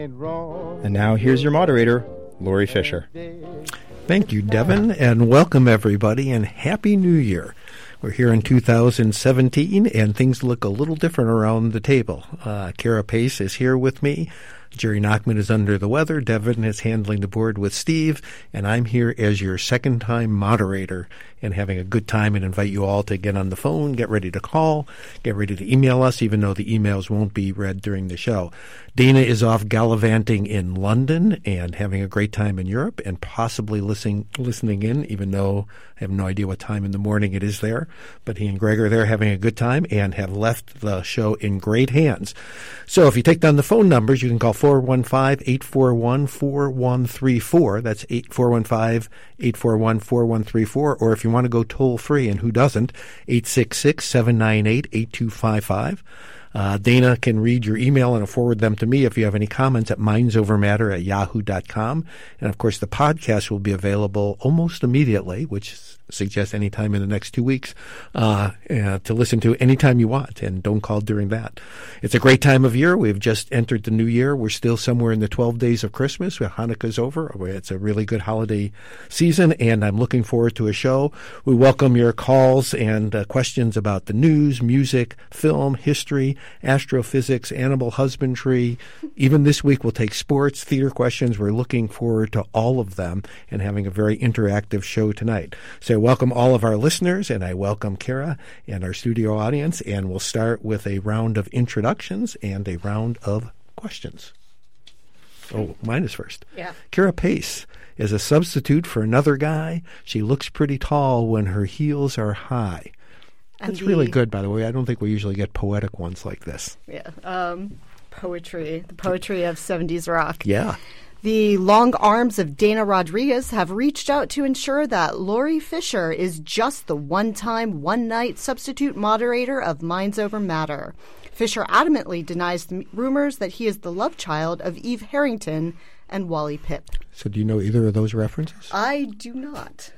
And now here's your moderator, Lori Fisher. Thank you, Devin, and welcome everybody, and Happy New Year. We're here in 2017, and things look a little different around the table. Kara Pace is here with me. Jerry Nachman is under the weather. Devin is handling the board with Steve, and I'm here as your second-time moderator and having a good time, and invite you all to get on the phone, get ready to call, get ready to email us, even though the emails won't be read during the show. Dana is off gallivanting in London and having a great time in Europe and possibly listening in, even though I have no idea what time in the morning it is there. But he and Greg are there having a good time and have left the show in great hands. So if you take down the phone numbers, you can call 415-841-4134. That's 415-841-4134. Or if you want to go toll free, and who doesn't, 866-798-8255. Dana can read your email and forward them to me if you have any comments at mindsovermatter@yahoo.com. And, of course, the podcast will be available almost immediately, which suggests any time in the next 2 weeks to listen to anytime you want, and don't call during that. It's a great time of year. We've just entered the new year. We're still somewhere in the 12 days of Christmas. Hanukkah's over. It's a really good holiday season, and I'm looking forward to a show. We welcome your calls and questions about the news, music, film, history, astrophysics, animal husbandry. Even this week we'll take sports, theater questions. We're looking forward to all of them and having a very interactive show tonight. So I welcome all of our listeners, and I welcome Kara and our studio audience, and we'll start with a round of introductions and a round of questions. Oh, mine is first. Yeah. Kara Pace is a substitute for another guy. She looks pretty tall when her heels are high. That's really good, by the way. I don't think we usually get poetic ones like this. Yeah. Poetry. The poetry of 70s rock. Yeah. The long arms of Dana Rodriguez have reached out to ensure that Lori Fisher is just the one-time, one-night substitute moderator of Minds Over Matter. Fisher adamantly denies the rumors that he is the love child of Eve Harrington and Wally Pipp. So do you know either of those references? I do not.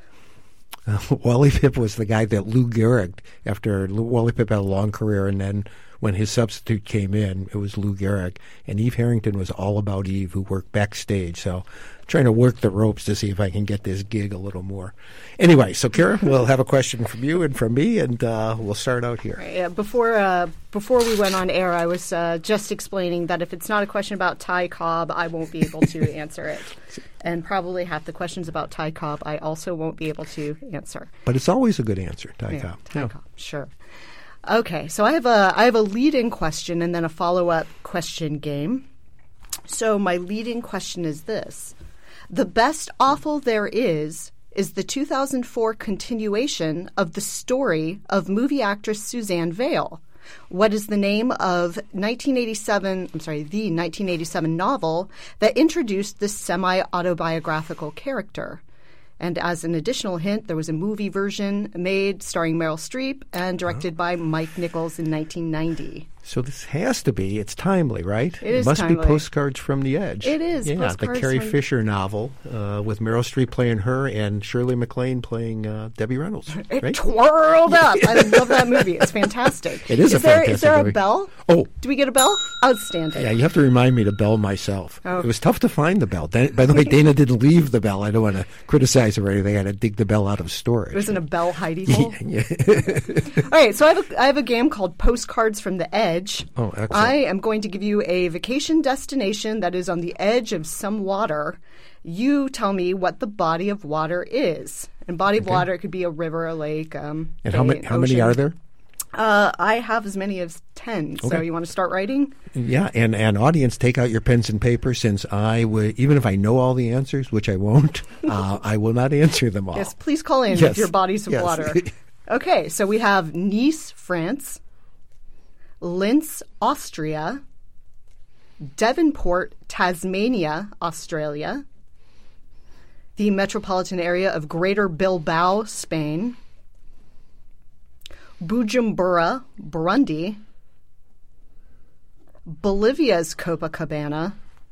Wally Pipp was the guy that Lou Gehrig, after Wally Pipp had a long career, and then when his substitute came in, it was Lou Gehrig. And Eve Harrington was all about Eve, who worked backstage. So I'm trying to work the ropes to see if I can get this gig a little more. Anyway, so Kara, we'll have a question from you and from me, and we'll start out here. Right, yeah, before we went on air, I was just explaining that if it's not a question about Ty Cobb, I won't be able to answer it. And probably half the questions about Ty Cobb I also won't be able to answer. But it's always a good answer, Ty Cobb. Ty Cobb, sure. Okay, so I have a lead-in question and then a follow-up question game. So my lead-in question is this. The Best Awful There Is the 2004 continuation of the story of movie actress Suzanne Vale. What is the name of the 1987 novel that introduced this semi-autobiographical character? And as an additional hint, there was a movie version made starring Meryl Streep and directed by Mike Nichols in 1990. So this has to be, it's timely, right? It is must timely. Be Postcards from the Edge. It is. Yeah, the Carrie Fisher novel with Meryl Streep playing her and Shirley MacLaine playing Debbie Reynolds. It right? twirled up. I love that movie. It's fantastic. It is a fantastic Is there movie. a bell? Oh. Do we get a bell? Outstanding. Yeah, you have to remind me to bell myself. Oh. It was tough to find the bell. By the way, Dana didn't leave the bell. I don't want to criticize her or anything. I had to dig the bell out of storage. It was in a bell hidey hole? Yeah. All right, so I have a game called Postcards from the Edge. Oh, excellent. I am going to give you a vacation destination that is on the edge of some water. You tell me what the body of water is. And body of water, it could be a river, a lake, and how many are there? I have as many as 10. So you want to start writing? Yeah, and audience, take out your pens and paper, since even if I know all the answers, which I won't, I will not answer them all. Yes, please call in with your bodies of water. Okay, so we have Nice, France, Linz, Austria, Devonport, Tasmania, Australia, the metropolitan area of Greater Bilbao, Spain, Bujumbura, Burundi, Bolivia's Copacabana,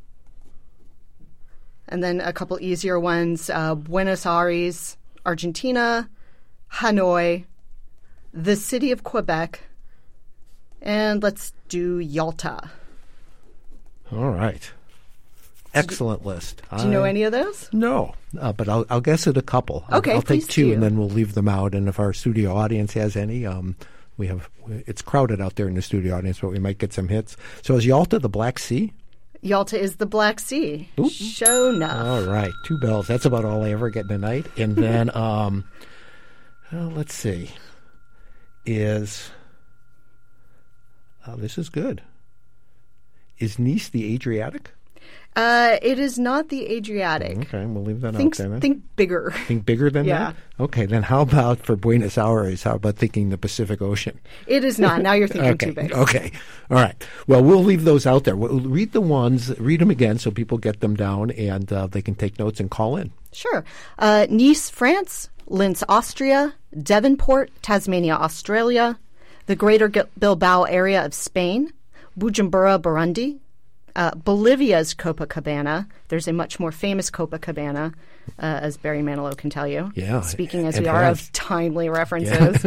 and then a couple easier ones, Buenos Aires, Argentina, Hanoi, the city of Quebec, and let's do Yalta. All right. Excellent list. Do you know any of those? No, but I'll guess at a couple. Okay, I'll take please two, do. and then we'll leave them out. And if our studio audience has any, it's crowded out there in the studio audience, but we might get some hits. So is Yalta the Black Sea? Yalta is the Black Sea. Oop. Sure enough. All right, 2 bells. That's about all I ever get in a night. And then, let's see, this is good. Is Nice the Adriatic? It is not the Adriatic. Okay, we'll leave that out there then. Think bigger. Think bigger than Yeah. that? Okay, then how about for Buenos Aires? How about thinking the Pacific Ocean? It is not. Now you're thinking Okay, too big. okay. All right. Well, we'll leave those out there. We'll read them again so people get them down and they can take notes and call in. Sure. Nice, France. Linz, Austria. Devonport, Tasmania, Australia. The Greater Bilbao area of Spain. Bujumbura, Burundi. Bolivia's Copacabana. There's a much more famous Copacabana, as Barry Manilow can tell you. Yeah, Speaking as it we are has. of timely references.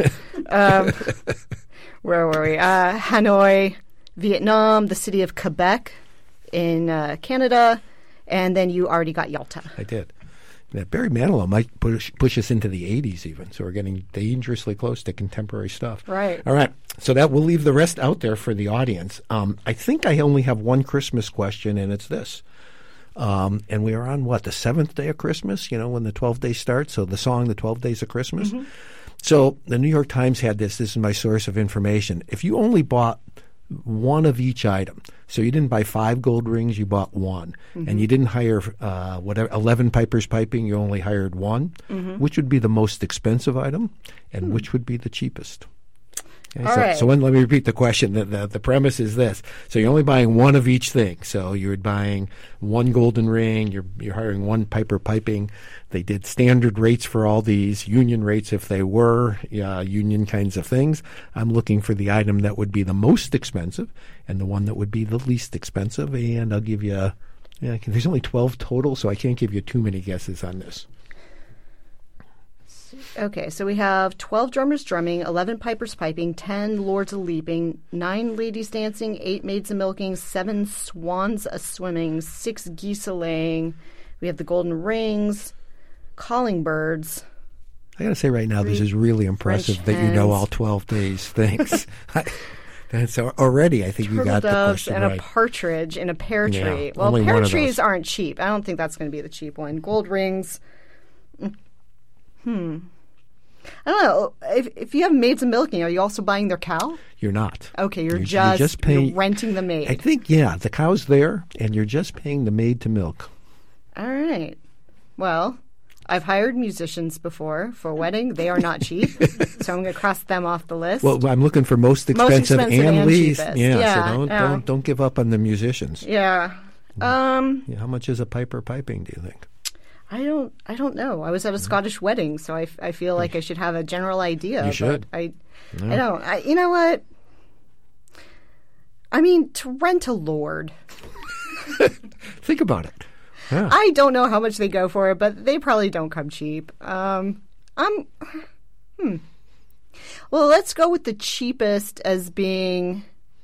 Where were we? Hanoi, Vietnam, the city of Quebec in Canada, and then you already got Yalta. I did. Yeah, Barry Manilow might push us into the 80s even, so we're getting dangerously close to contemporary stuff. Right. All right. So that we'll leave the rest out there for the audience. I think I only have one Christmas question, and it's this. And we are on, the 7th day of Christmas, when the 12 days start. So the song, The 12 Days of Christmas. Mm-hmm. So the New York Times had this. This is my source of information. If you only bought one of each item, so you didn't buy 5 gold rings, you bought one, and you didn't hire 11 pipers piping, you only hired one, which would be the most expensive item, and which would be the cheapest? Okay, so let me repeat the question. The premise is this. So you're only buying one of each thing. So you're buying one golden ring, you're hiring one piper piping. They did standard rates for all these, union rates if they were union kinds of things. I'm looking for the item that would be the most expensive and the one that would be the least expensive. And I'll give you, there's only 12 total, so I can't give you too many guesses on this. Okay, so we have 12 drummers drumming, 11 pipers piping, 10 lords a-leaping, 9 ladies dancing, 8 maids a-milking, 7 swans a-swimming, 6 geese a-laying. We have the golden rings, calling birds. I got to say right now, this is really impressive French that you know hens. all 12 days things. And so already I think you Turtle got the doves question and right. a partridge in a pear Yeah, tree. Well, only pear one of trees those. aren't cheap. I don't think that's going to be the cheap one. Gold rings. I don't know. If you have maids and milking, are you also buying their cow? You're not. Okay, you're paying, renting the maid. I think, the cow's there, and you're just paying the maid to milk. All right. Well, I've hired musicians before for a wedding. They are not cheap, so I'm going to cross them off the list. Well, I'm looking for most expensive and least. cheapest. Yeah, so don't give up on the musicians. Yeah. How much is a piper piping, do you think? I don't know. I was at a Scottish wedding, so I feel like I should have a general idea. You should. But I don't. You know what? I mean, to rent a lord. Think about it. Yeah. I don't know how much they go for it, but they probably don't come cheap. Well, let's go with the cheapest as being.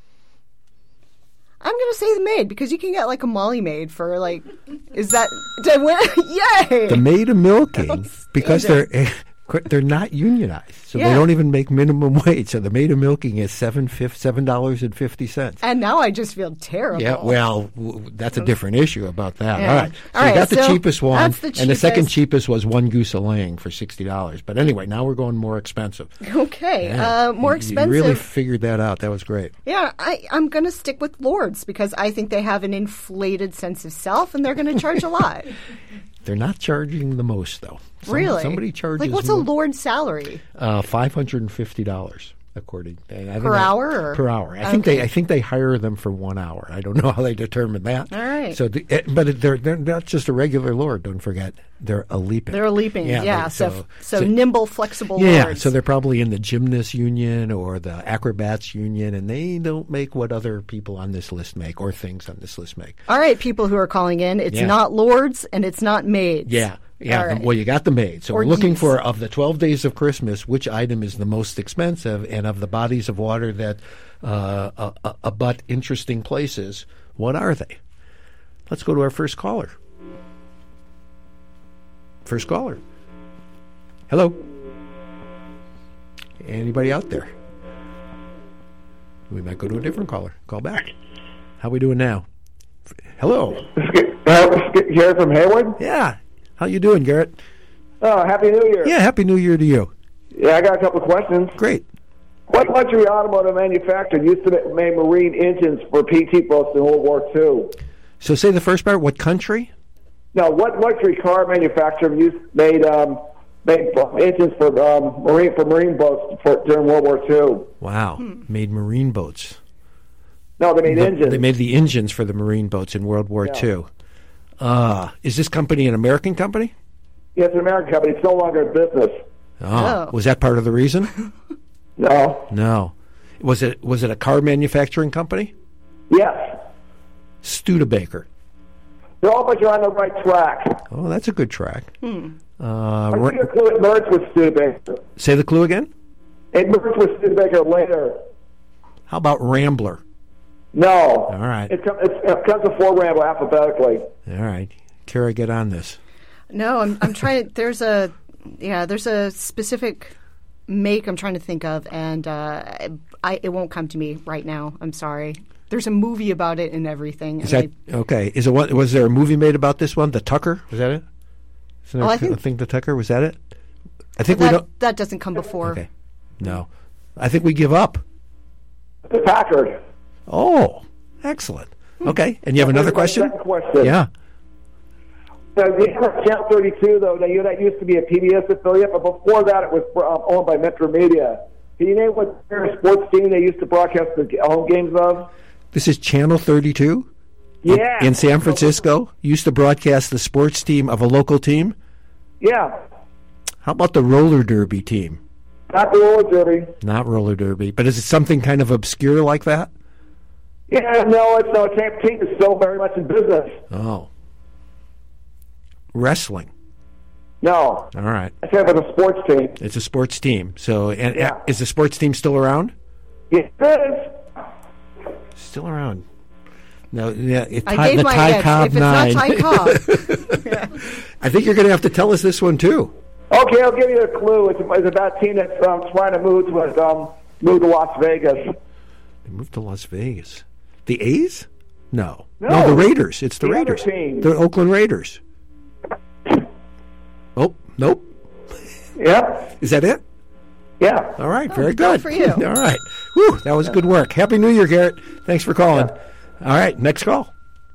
I'm going to say the maid because you can get like a Molly maid for is that yay? The maid of milking, because they're not unionized, so they don't even make minimum wage. So the maid of milking is $7.50. And now I just feel terrible. Yeah, well, that's a different issue about that. Yeah. All right, so you got the cheapest one, that's the and the second cheapest. cheapest was one goose a laying for $60. But anyway, now we're going more expensive. Okay, Yeah. more expensive. You really figured that out. That was great. Yeah, I'm going to stick with lords because I think they have an inflated sense of self, and they're going to charge a lot. They're not charging the most, though. Really? Somebody charges what's more. a lord's salary? $550 according Per hour? Or? Per hour. I think they hire them for 1 hour. I don't know how they determine that. All right. So, but they're not just a regular lord. Don't forget, they're a leaping. They're a leaping. Yeah. So nimble, flexible yeah, lords. so they're probably in the gymnast union or the acrobats union, and they don't make what other people on this list make or things on this list make. All right, people who are calling in, it's not lords and it's not maids. Yeah. All right. Well, you got the maid. So Or we're looking geese. for, of the 12 days of Christmas, which item is the most expensive, and of the bodies of water that abut interesting places, what are they? Let's go to our first caller. First caller. Hello. Anybody out there? We might go to a different caller. Call back. How we doing now? Hello. Garrett from Haywood? Yeah. How you doing, Garrett? Oh, Happy New Year. Yeah, Happy New Year to you. Yeah, I got a couple of questions. Great. What luxury automotive manufacturer used to make marine engines for PT boats in World War II? So say the first part. What country? No, what luxury car manufacturer made engines for marine boats during World War II? Wow. Made marine boats. No, they made engines. They made the engines for the marine boats in World War II. Is this company an American company? Yeah, it's an American company. It's no longer in business. Oh. Was that part of the reason? No. No. Was it a car manufacturing company? Yes. Studebaker. They're all but you're on the right track. Oh, that's a good track. I think the clue it merged with Studebaker. Say the clue again? It merged with Studebaker later. How about Rambler? No. All right. It comes before Rambler alphabetically. All right. Kara, get on this. No, I'm trying. There's a specific make I'm trying to think of, and it won't come to me right now. I'm sorry. There's a movie about it and everything. Is that okay? Is it what? Was there a movie made about this one? The Tucker? Was that it? I think the Tucker, was that it? I think that doesn't come before. Okay. No. I think we give up. The Packard. Oh, excellent. Okay. And you have another question? Second question. Yeah. The Channel 32, though, that used to be a PBS affiliate, but before that it was owned by Metro Media. Can you name what sports team they used to broadcast the home games of? This is Channel 32? Yeah. In San Francisco? Used to broadcast the sports team of a local team? Yeah. How about the roller derby team? Not the roller derby. Not roller derby. But is it something kind of obscure like that? Yeah, no, it's team is still very much in business. Oh. Wrestling. No. All right. I said it was a sports team. It's a sports team. So, Yeah. Is the sports team still around? It is. Still around. No, yeah. I gave my Ty edge. Cobb If 9. it's not Ty Cobb. Yeah. I think you're going to have to tell us this one too. Okay, I'll give you a clue. It's about a team that's trying to move to Las Vegas. They moved to Las Vegas. The A's? No, No. the Raiders. It's the The other Raiders. team. The Oakland Raiders. Oh, nope. Yep. Is that it? Yeah. All right, very go good. for you. All right. Whew, that was good work. Happy New Year, Garrett. Thanks for calling. Yeah. All right, next call.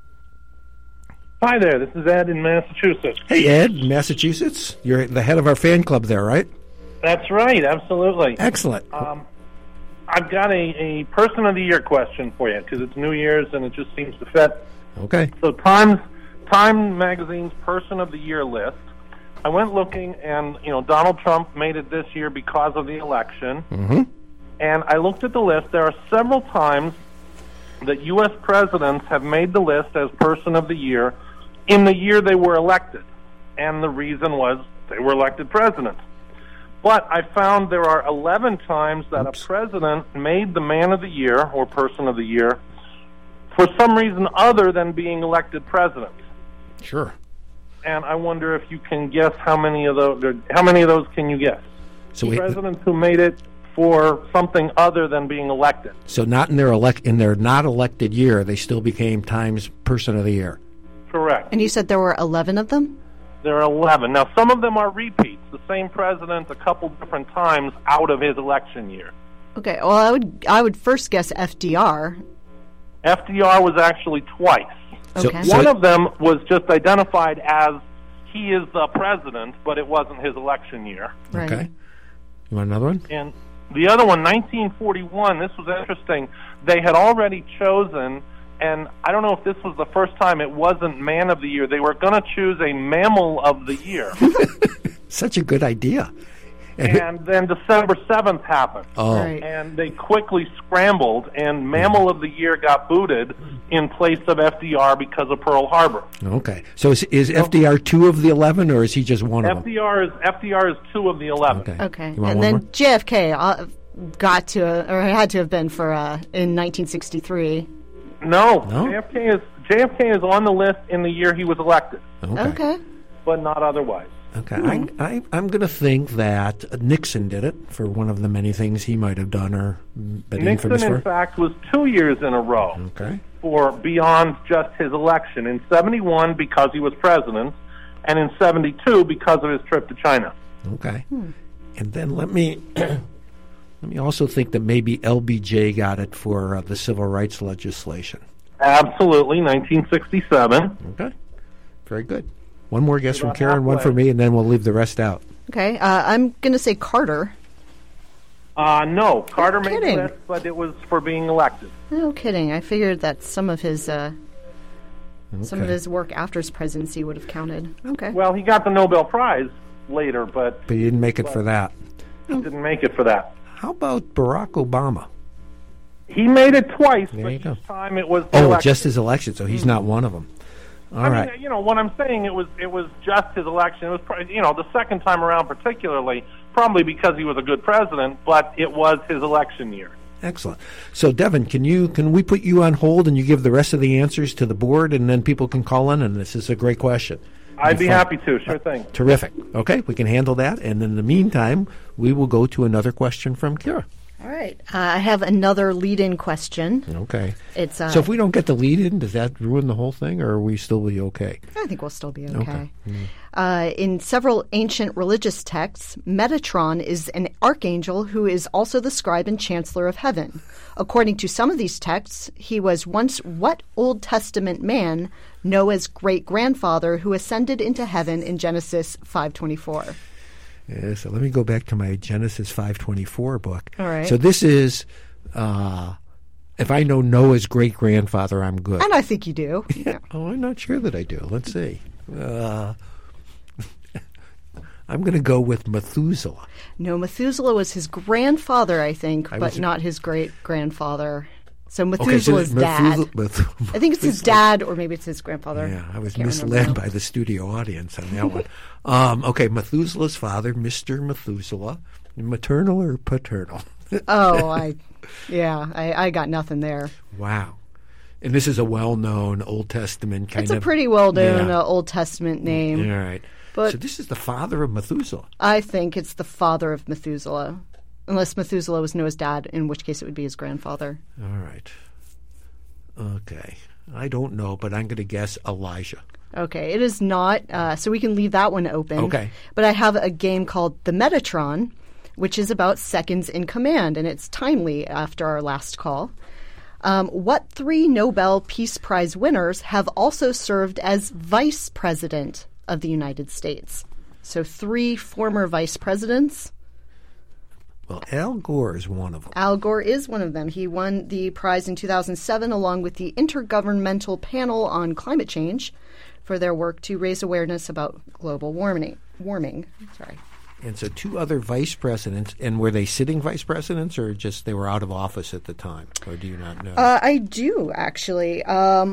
Hi there, this is Ed in Massachusetts. Hey, Ed, Massachusetts. You're the head of our fan club there, right? That's right, absolutely. Excellent. I've got a Person of the Year question for you, because it's New Year's and it just seems to fit. Okay. So Time Magazine's Person of the Year list, I went looking, and Donald Trump made it this year because of the election. Mm-hmm. And I looked at the list. There are several times that U.S. presidents have made the list as Person of the Year in the year they were elected. And the reason was they were elected presidents. But I found there are 11 times that a president made the Man of the Year or Person of the Year for some reason other than being elected president. Sure. And I wonder if you can guess how many of those can you guess? So Presidents who made it for something other than being elected. So not in their not elected year, they still became Time's Person of the Year. Correct. And you said there were 11 of them? There are 11. Now, some of them are repeats. The same president a couple different times out of his election year. Okay. Well, I would first guess FDR. FDR was actually twice. Okay. One of them was just identified as he is the president, but it wasn't his election year. Right. Okay. You want another one? And the other one, 1941, this was interesting. They had already chosen, and I don't know if this was the first time it wasn't Man of the Year. They were going to choose a Mammal of the Year. Such a good idea. And then December 7th happened. Oh. Right. And they quickly scrambled, and Mammal of the Year got booted in place of FDR because of Pearl Harbor. Okay. So is FDR 2 of the 11, or is he just one of them? FDR is 2 of the 11. Okay. Okay. You want And one then more? JFK had to have been for in 1963. No. No? JFK is on the list in the year he was elected, Okay. but not otherwise. Okay, I'm going to think that Nixon did it for one of the many things he might have done or been Nixon, infamous for. in fact, was 2 years in a row Okay. for beyond just his election. In 71, because he was president, and in 72, because of his trip to China. Okay. And then let me also think that maybe LBJ got it for the civil rights legislation. Absolutely, 1967. Okay. Very good. One more guess from About Karen, one halfway. for me, and then we'll leave the rest out. Okay. I'm going to say Carter. No, Carter made kidding. the list, but it was for being elected. No kidding. I figured that some of his Okay. work after his presidency would have counted. Okay. Well, he got the Nobel Prize later, but But you didn't make it for that. he didn't make it for that. How about Barack Obama? He made it twice, There but you go. each time it was the Oh, election. just his election, so he's not one of them. All I right. mean, what I'm saying, it was just his election. It was, the second time around particularly, probably because he was a good president, but it was his election year. Excellent. So, Devin, can we put you on hold and you give the rest of the answers to the board, and then people can call in? And this is a great question. I'd be fun. happy to, sure thing. Terrific. Okay, we can handle that. And in the meantime, we will go to another question from Kira. All right. I have another lead-in question. Okay. It's So if we don't get the lead in, does that ruin the whole thing, or are we still be okay? I think we'll still be Okay. In several ancient religious texts, Metatron is an archangel who is also the scribe and chancellor of heaven. According to some of these texts, he was once what Old Testament man, Noah's great-grandfather, who ascended into heaven in Genesis 5:24. Yeah, so let me go back to my Genesis 5:24 book. All right. So this is, if I know Noah's great-grandfather, I'm good. And I think you do. Oh, I'm not sure that I do. Let's see. I'm going to go with Methuselah. No, Methuselah was his grandfather, I think, but was- not his great-grandfather. So Okay, so Methuselah's dad. I think it's his dad, or maybe it's his grandfather. Yeah, I was Can't misled remember. by the studio audience on that one. Okay, Methuselah's father, Mr. Methuselah, maternal or paternal? Oh, I got nothing there. Wow. And this is a well-known Old Testament kind It's of... a pretty well-known Yeah. Old Testament name. All right. But- so this is the father of Methuselah. I think it's the father of Methuselah. Unless Methuselah was Noah's dad, in which case it would be his grandfather. All right. Okay. I don't know, but I'm going to guess Elijah. Okay, it is not, so we can leave that one open. Okay. But I have a game called the Metatron, which is about seconds in command, and it's timely after our last call. What 3 Nobel Peace Prize winners have also served as vice president of the United States? So 3 former vice presidents. Well, Al Gore is one of them. Al Gore is one of them. He won the prize in 2007 along with the Intergovernmental Panel on Climate Change for their work to raise awareness about global warming. Sorry. And so 2 other vice presidents, and were they sitting vice presidents or just they were out of office at the time? Or do you not know? I do, actually.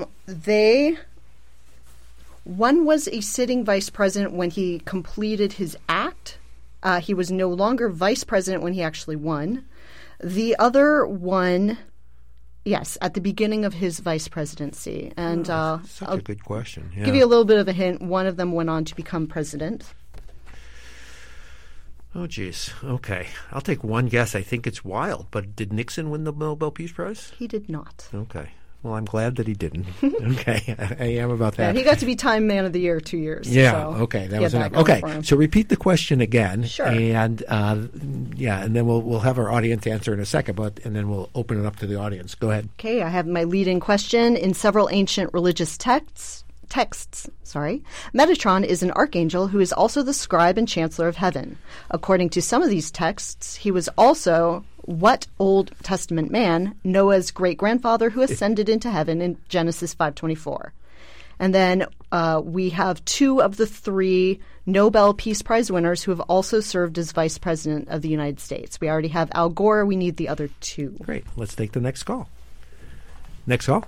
One was a sitting vice president when he completed his act. He was no longer vice president when he actually won. The other one, yes, at the beginning of his vice presidency. And Such I'll a good question. Yeah. give you a little bit of a hint. One of them went on to become president. Oh, geez. Okay. I'll take one guess. I think it's wild. But did Nixon win the Nobel Peace Prize? He did not. Okay. Well, I'm glad that he didn't. Okay. I am about Yeah, that. he got to be Time Man of the Year 2 years. Yeah. so Okay. That he was had enough. going Okay. for him. So repeat the question again. Sure. And and then we'll have our audience answer in a second. And then we'll open it up to the audience. Go ahead. Okay, I have my lead-in question. In several ancient religious texts, Metatron is an archangel who is also the scribe and chancellor of heaven. According to some of these texts, he was also what Old Testament man, Noah's great-grandfather who ascended into heaven in Genesis 5:24. And then we have 2 of the 3 Nobel Peace Prize winners who have also served as vice president of the United States. We already have Al Gore. We need the other 2. Great. Let's take the next call. Next call.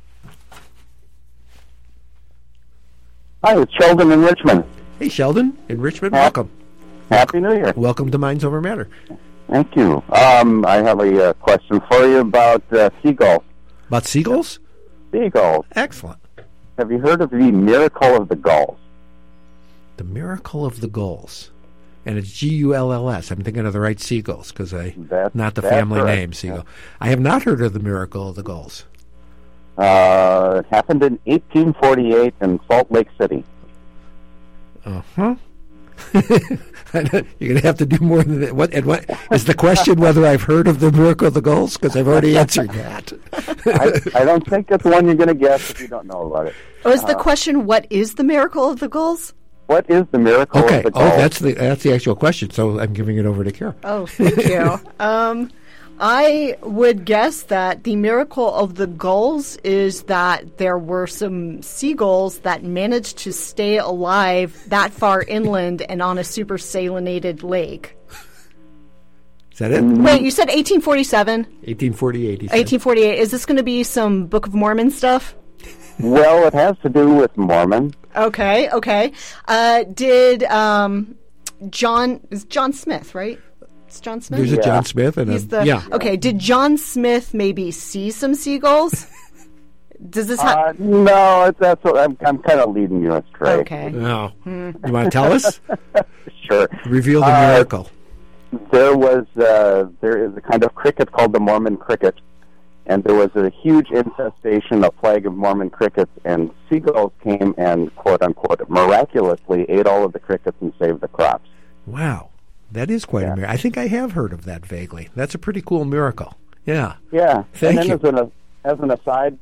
Hi, it's Sheldon in Richmond. Hey, Sheldon in Richmond. Welcome. Happy New Year. Welcome to Minds Over Matter. Thank you. I have a question for you about seagulls. About seagulls? seagulls. Excellent. Have you heard of the Miracle of the Gulls? The Miracle of the Gulls. And it's Gulls. I'm thinking of the right seagulls because not the family correct. name seagull. I have not heard of the Miracle of the Gulls. It happened in 1848 in Salt Lake City. Uh-huh. You're going to have to do more than that. What is the question? Whether I've heard of the Miracle of the Gulls? Because I've already answered that. I don't think it's one you're going to guess if you don't know about it. Oh, is the question, what is the Miracle of the Gulls? What is the Miracle of the Gulls? that's the actual question. So I'm giving it over to Kara. Oh, thank you. I would guess that the Miracle of the Gulls is that there were some seagulls that managed to stay alive that far inland and on a super salinated lake. Is that it? Wait, you said 1847? 1848. 1848. Is this going to be some Book of Mormon stuff? Well, it has to do with Mormon. Okay. Did John Smith, right? It's John Smith? There's a John Smith. And Okay, did John Smith maybe see some seagulls? Does this No, that's what I'm kind of leading you astray. Okay. No. You want to tell us? Sure. Reveal the miracle. There is a kind of cricket called the Mormon cricket, and there was a huge infestation, a plague of Mormon crickets, and seagulls came and, quote-unquote, miraculously ate all of the crickets and saved the crops. Wow. That is quite a miracle. I think I have heard of that vaguely. That's a pretty cool miracle. Yeah. Yeah. Thank you. As an aside,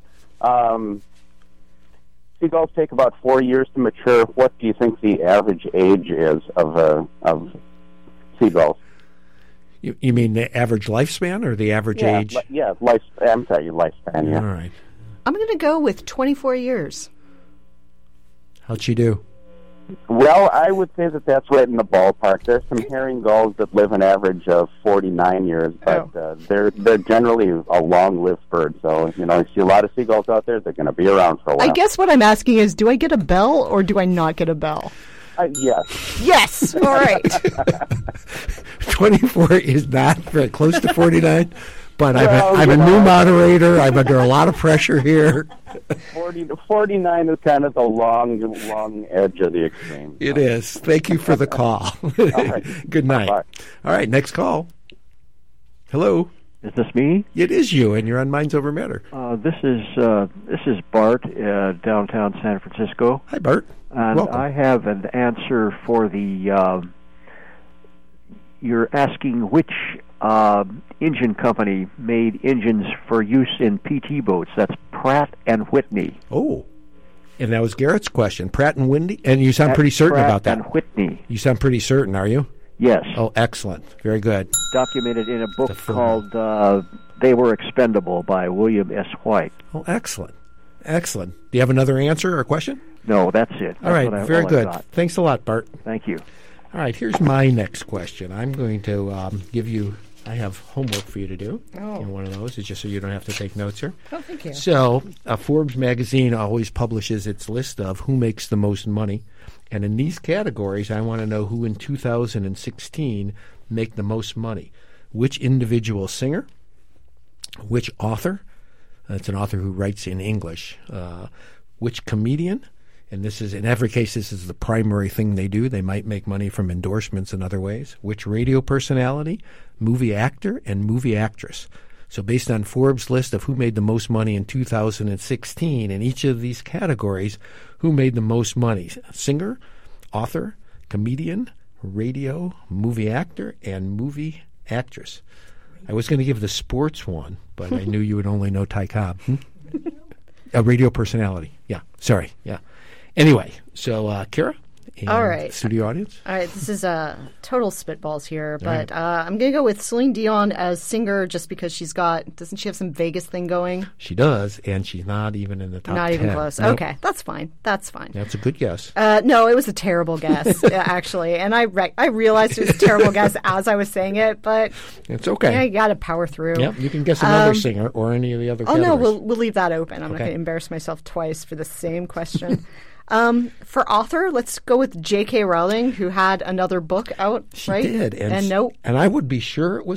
seagulls take about 4 years to mature. What do you think the average age is of seagulls? You mean the average lifespan or the average age? I'm sorry, lifespan, yeah. All right. I'm going to go with 24 years. How'd she do? Well, I would say that's right in the ballpark. There's some herring gulls that live an average of 49 years, but they're generally a long-lived bird. So, you see a lot of seagulls out there, they're going to be around for a while. I guess what I'm asking is, do I get a bell or do I not get a bell? Yes. Yes! All right. 24 is not very close to 49, but I'm a new moderator. I'm under a lot of pressure here. 49 is kind of the long edge of the extreme. It is. Thank you for the call. Right. Good night. Bye. All right, next call. Hello. Is this me? It is you, and you're on Minds Over Matter. This is Bart, downtown San Francisco. Hi, Bart. And welcome. I have an answer for the. You're asking which engine company made engines for use in PT boats. That's Pratt and Whitney. Oh, and that was Garrett's question. Pratt and Whitney, and you sound pretty certain Pratt about that. and Whitney. You sound pretty certain, are you? Yes. Oh, excellent. Very good. Documented in a book called They Were Expendable by William S. White. Oh, excellent. Excellent. Do you have another answer or question? No, that's it. All right, very good. Thanks a lot, Bart. Thank you. All right, here's my next question. I'm going to give you, I have homework for you to do. Oh. And one of those is just so you don't have to take notes here. Oh, thank you. So, Forbes magazine always publishes its list of who makes the most money. And in these categories, I want to know who in 2016 make the most money. Which individual singer, which author, that's an author who writes in English, which comedian, and this is, in every case, this is the primary thing they do. They might make money from endorsements in other ways. Which radio personality, movie actor, and movie actress. So based on Forbes' list of who made the most money in 2016, in each of these categories, who made the most money? Singer, author, comedian, radio, movie actor, and movie actress. I was going to give the sports one, but I knew you would only know Ty Cobb. A radio personality. Yeah, sorry. Yeah. Anyway, so Kara, and all right, studio audience. All right, this is total spitballs here, but I'm going to go with Celine Dion as singer just because doesn't she have some Vegas thing going? She does, and she's not even in the top 10. Not even close. Nope. Okay, that's fine. That's fine. That's a good guess. No, it was a terrible guess, actually, and I realized it was a terrible guess as I was saying it, but it's okay. Yeah, you got to power through. Yep, you can guess another singer or any of the other categories. Oh, no, we'll leave that open. I'm not going to embarrass myself twice for the same question. For author, let's go with J.K. Rowling, who had another book out, right? She did. And I would be sure it was her.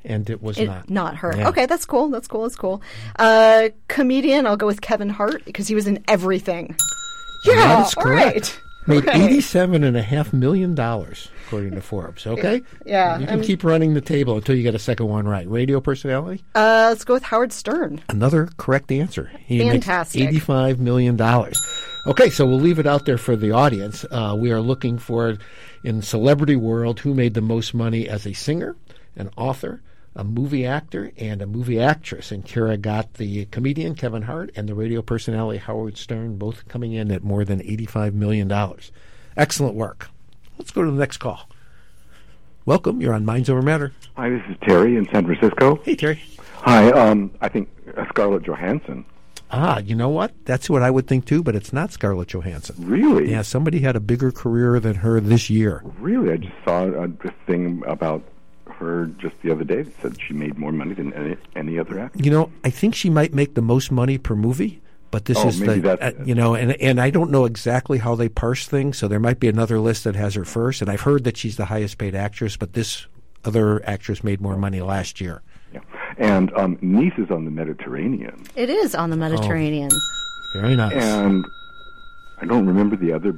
and it was not her. Yeah. Okay, that's cool. That's cool. Comedian, I'll go with Kevin Hart because he was in everything. Yeah, that is all correct. right. Made Okay. $87.5 million, according to Forbes. Okay? Yeah. You can keep running the table until you get a second one right. Radio personality? Let's go with Howard Stern. Another correct answer. He Fantastic. makes $85 million. Okay, so we'll leave it out there for the audience. We are looking for, in celebrity world, who made the most money as a singer, an author, a movie actor, and a movie actress. And Kira got the comedian Kevin Hart and the radio personality Howard Stern, both coming in at more than $85 million. Excellent work. Let's go to the next call. Welcome. You're on Minds Over Matter. Hi, this is Terry in San Francisco. Hey, Terry. Hi, I think Scarlett Johansson. You know what? That's what I would think too, but it's not Scarlett Johansson. Really? Yeah, somebody had a bigger career than her this year. Really? I just saw a thing about her just the other day that said she made more money than any other actor. You know, I think she might make the most money per movie, but this is maybe the, that's it. you know, and I don't know exactly how they parse things, so there might be another list that has her first, and I've heard that she's the highest paid actress, but this other actress made more money last year. Yeah. And Nice is on the Mediterranean. It is on the Mediterranean. Very nice. And I don't remember the other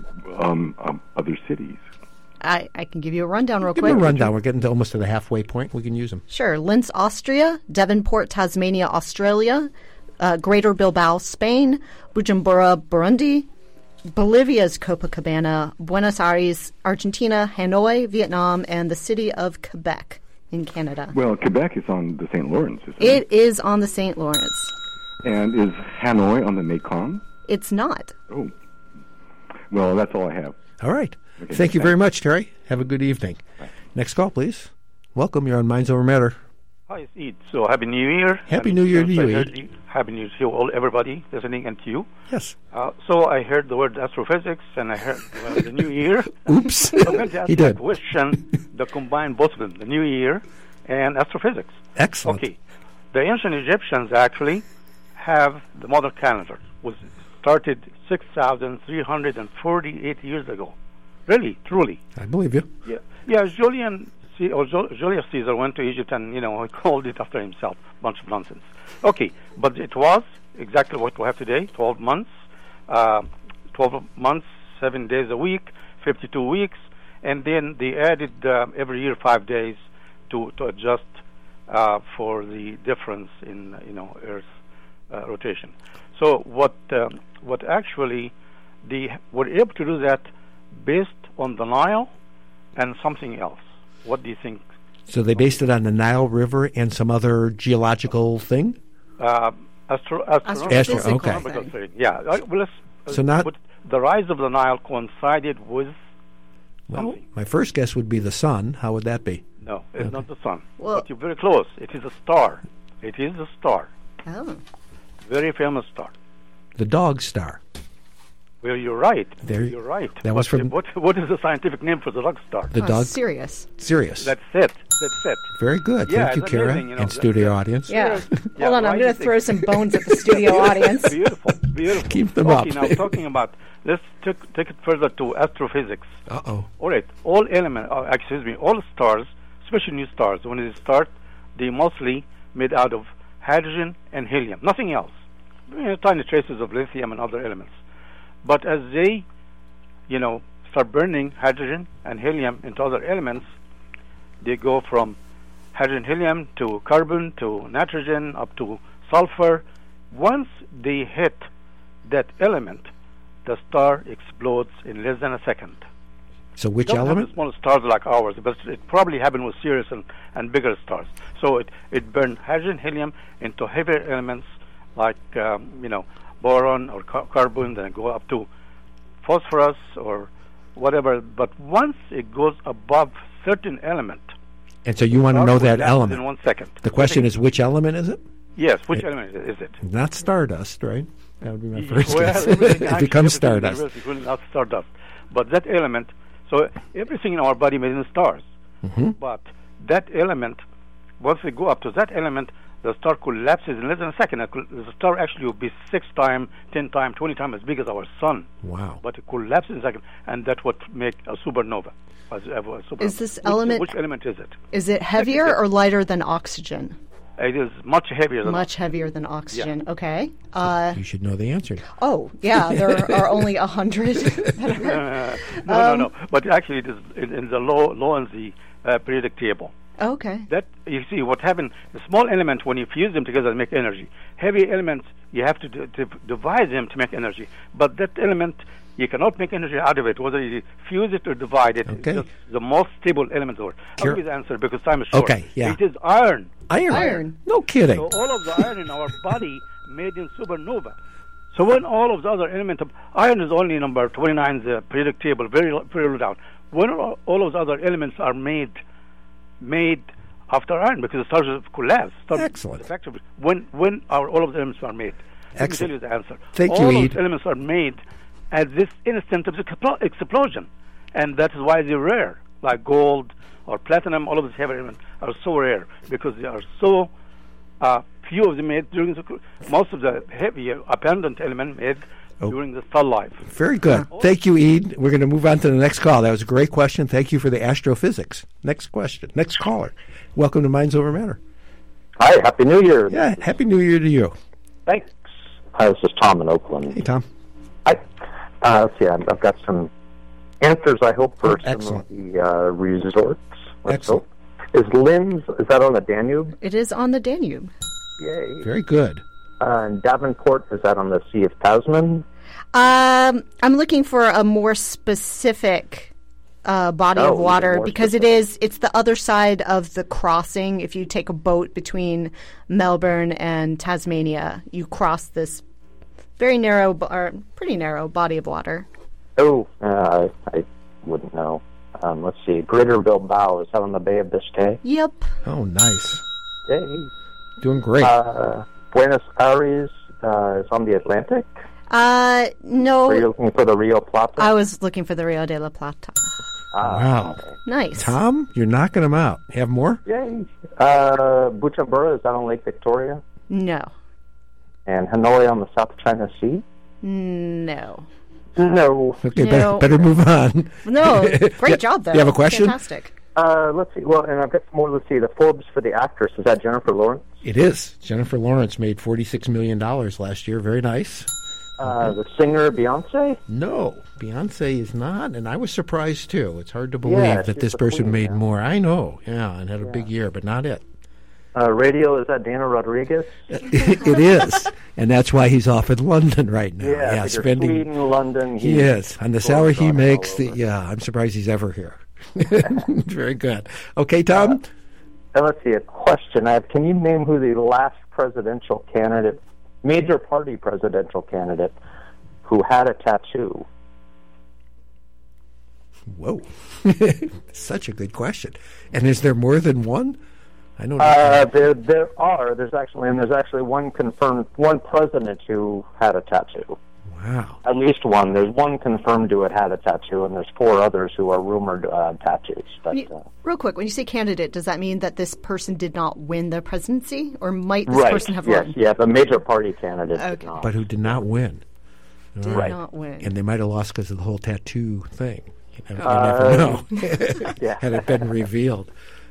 cities. I can give you a rundown real Give quick. me a rundown. We're getting to almost to the halfway point. We can use them. Sure. Linz, Austria, Devonport, Tasmania, Australia, Greater Bilbao, Spain, Bujumbura, Burundi, Bolivia's Copacabana, Buenos Aires, Argentina, Hanoi, Vietnam, and the city of Quebec in Canada. Well, Quebec is on the St. Lawrence, isn't It is on the St. Lawrence. And is Hanoi on the Mekong? It's not. Oh. Well, that's all I have. All right. Okay, Thank you thanks. very much, Terry. Have a good evening. Bye. Next call, please. Welcome. You're on Minds Over Matter. Hi, it's Eid. So Happy New Year. Happy New Year to you, Eid. Happy New Year to all, everybody listening, and to you. Yes. So I heard the word astrophysics, and I heard the New Year. Oops. I'm going to ask He you a did. question that combine both of them, the New Year and astrophysics. Excellent. Okay. The ancient Egyptians actually have the modern calendar. Was started 6,348 years ago. Really, truly. I believe you. Yeah. Julius Caesar went to Egypt and, he called it after himself. Bunch of nonsense. Okay, but it was exactly what we have today, 12 months. 12 months, 7 days a week, 52 weeks. And then they added every year 5 days to adjust for the difference in, Earth's rotation. So what actually they were able to do that based on the Nile and something else. What do you think? So they based it on the Nile River and some other geological thing? Astrophysical okay. thing. Yeah. Well, So not- but the rise of the Nile coincided with Well, something. my first guess would be the sun. How would that be? No, it's not the sun. Well- But you're very close. It is a star. It is a star. Oh. Very famous star. The dog star. Well, you're right. There- You're right. that was But from- what is the scientific name for the dog star? The dog. Sirius. Sirius. That's it. Very good. Yeah, Thank you, it's Kara, amazing, and studio audience. Yeah. Yeah, Hold on, I'm why going is to it- throw some bones at the studio audience. Beautiful. Keep them okay, up. now talking about, let's take it further to astrophysics. Uh-oh. All right, all stars, especially new stars, when they start, they mostly made out of hydrogen and helium, nothing else. Tiny traces of lithium and other elements. But as they, start burning hydrogen and helium into other elements, they go from hydrogen, helium to carbon to nitrogen up to sulfur. Once they hit that element, the star explodes in less than a second. So which Don't element? have small stars like ours, but it probably happened with Sirius and bigger stars. So it burned hydrogen, helium into heavier elements like boron or carbon, then go up to phosphorus or whatever. But once it goes above certain element, And so you want to star know will that last element. in 1 second. The question is, which element is it? Yes, which element is it? Not stardust, right? That would be my first Well, guess. everything- It actually, becomes everything in stardust. the universe is really not stardust. But that element, so everything in our body made in stars. Mm-hmm. But that element, once we go up to that element, the star collapses in less than a second. The star actually will be 6 times, 10 times, 20 times as big as our sun. Wow. But it collapses in a second, and that's what makes a supernova. Is this element... Which element is it? Is it heavier or lighter than oxygen? It is much heavier than Much heavier than oxygen. Yeah. Okay. You should know the answer. Oh, yeah. There are only 100. No. But actually, it is in the low in the periodic table. Okay. That you see what happened. The small elements, when you fuse them together, they make energy. Heavy elements, you have to divide them to make energy. But that element, you cannot make energy out of it, whether you fuse it or divide it. Okay. It's the most stable element of it. I'll give you the answer because time is short. Okay, yeah. It is iron. Iron. No kidding. So all of the iron in our body made in supernova. So when all of the other elements of iron is only number 29 in the periodic table, very low down. When all of the other elements are made after iron, because the stars have collapsed. Excellent. Effectively, when all of the elements are made. Let me tell you the answer. Thank you, all Ed. of the elements are made at this instant of the explosion, and that is why they're rare, like gold or platinum. All of these heavy elements are so rare because they are so few of them made during most of the heavy abundant element made during the star life. Very good. Thank you, Ed. We're going to move on to the next call. That was a great question. Thank you for the astrophysics. Next question. Next caller. Welcome to Minds Over Matter. Hi, Happy New Year. Yeah, Happy New Year to you. Thanks. Hi, this is Tom in Oakland. Hey, Tom. Hi. Let's see, I've got some answers, I hope, for some Excellent. of the resorts. Excellent. Is Linz, is that on the Danube? It is on the Danube. Yay. Very good. And Davenport, is that on the Sea of Tasman? I'm looking for a more specific body of water because it's the other side of the crossing. If you take a boat between Melbourne and Tasmania, you cross this very narrow or pretty narrow body of water. Oh, I wouldn't know. Let's see, Greater Bilbao, is that on the Bay of Biscay? Yep. Oh, nice. Yay. Doing great. Buenos Aires is on the Atlantic? No. Were you looking for the Rio Plata? I was looking for the Rio de la Plata. Wow. Okay. Nice. Tom, you're knocking them out. Have more? Yay. Bujumbura, is that on Lake Victoria? No. And Hanoi on the South China Sea? No. No. Okay, No. better move on. No. Great job, though. You have a question? Fantastic. Let's see. Well, and I've got some more. Let's see. The Forbes for the actress, is that Jennifer Lawrence? It is. Jennifer Lawrence made $46 million last year. Very nice. The singer, Beyonce? No, Beyonce is not, and I was surprised too. It's hard to believe that she's this the person queen, made yeah. more. I know, yeah, and had a big year, but not it. Radio, is that Dana Rodriguez? It is, and that's why he's off in London right now. Yeah, spending. Sweden, London. He is on the salary he makes. I'm surprised he's ever here. Very good. Okay, Tom. Let's see. A question. Can you name who the last presidential candidate, major party presidential candidate, who had a tattoo? Whoa, such a good question. And is there more than one? I don't know. There are. There's actually one confirmed, one president who had a tattoo. Wow. At least one. There's one confirmed who had a tattoo, and there's 4 others who are rumored tattoos. But, real quick, when you say candidate, does that mean that this person did not win the presidency, or might this right. person have yes, won? Yeah, the major party candidate did Okay. not. But who did not win. Did Right. not win. And they might have lost because of the whole tattoo thing. You never know. Yeah. Had it been revealed.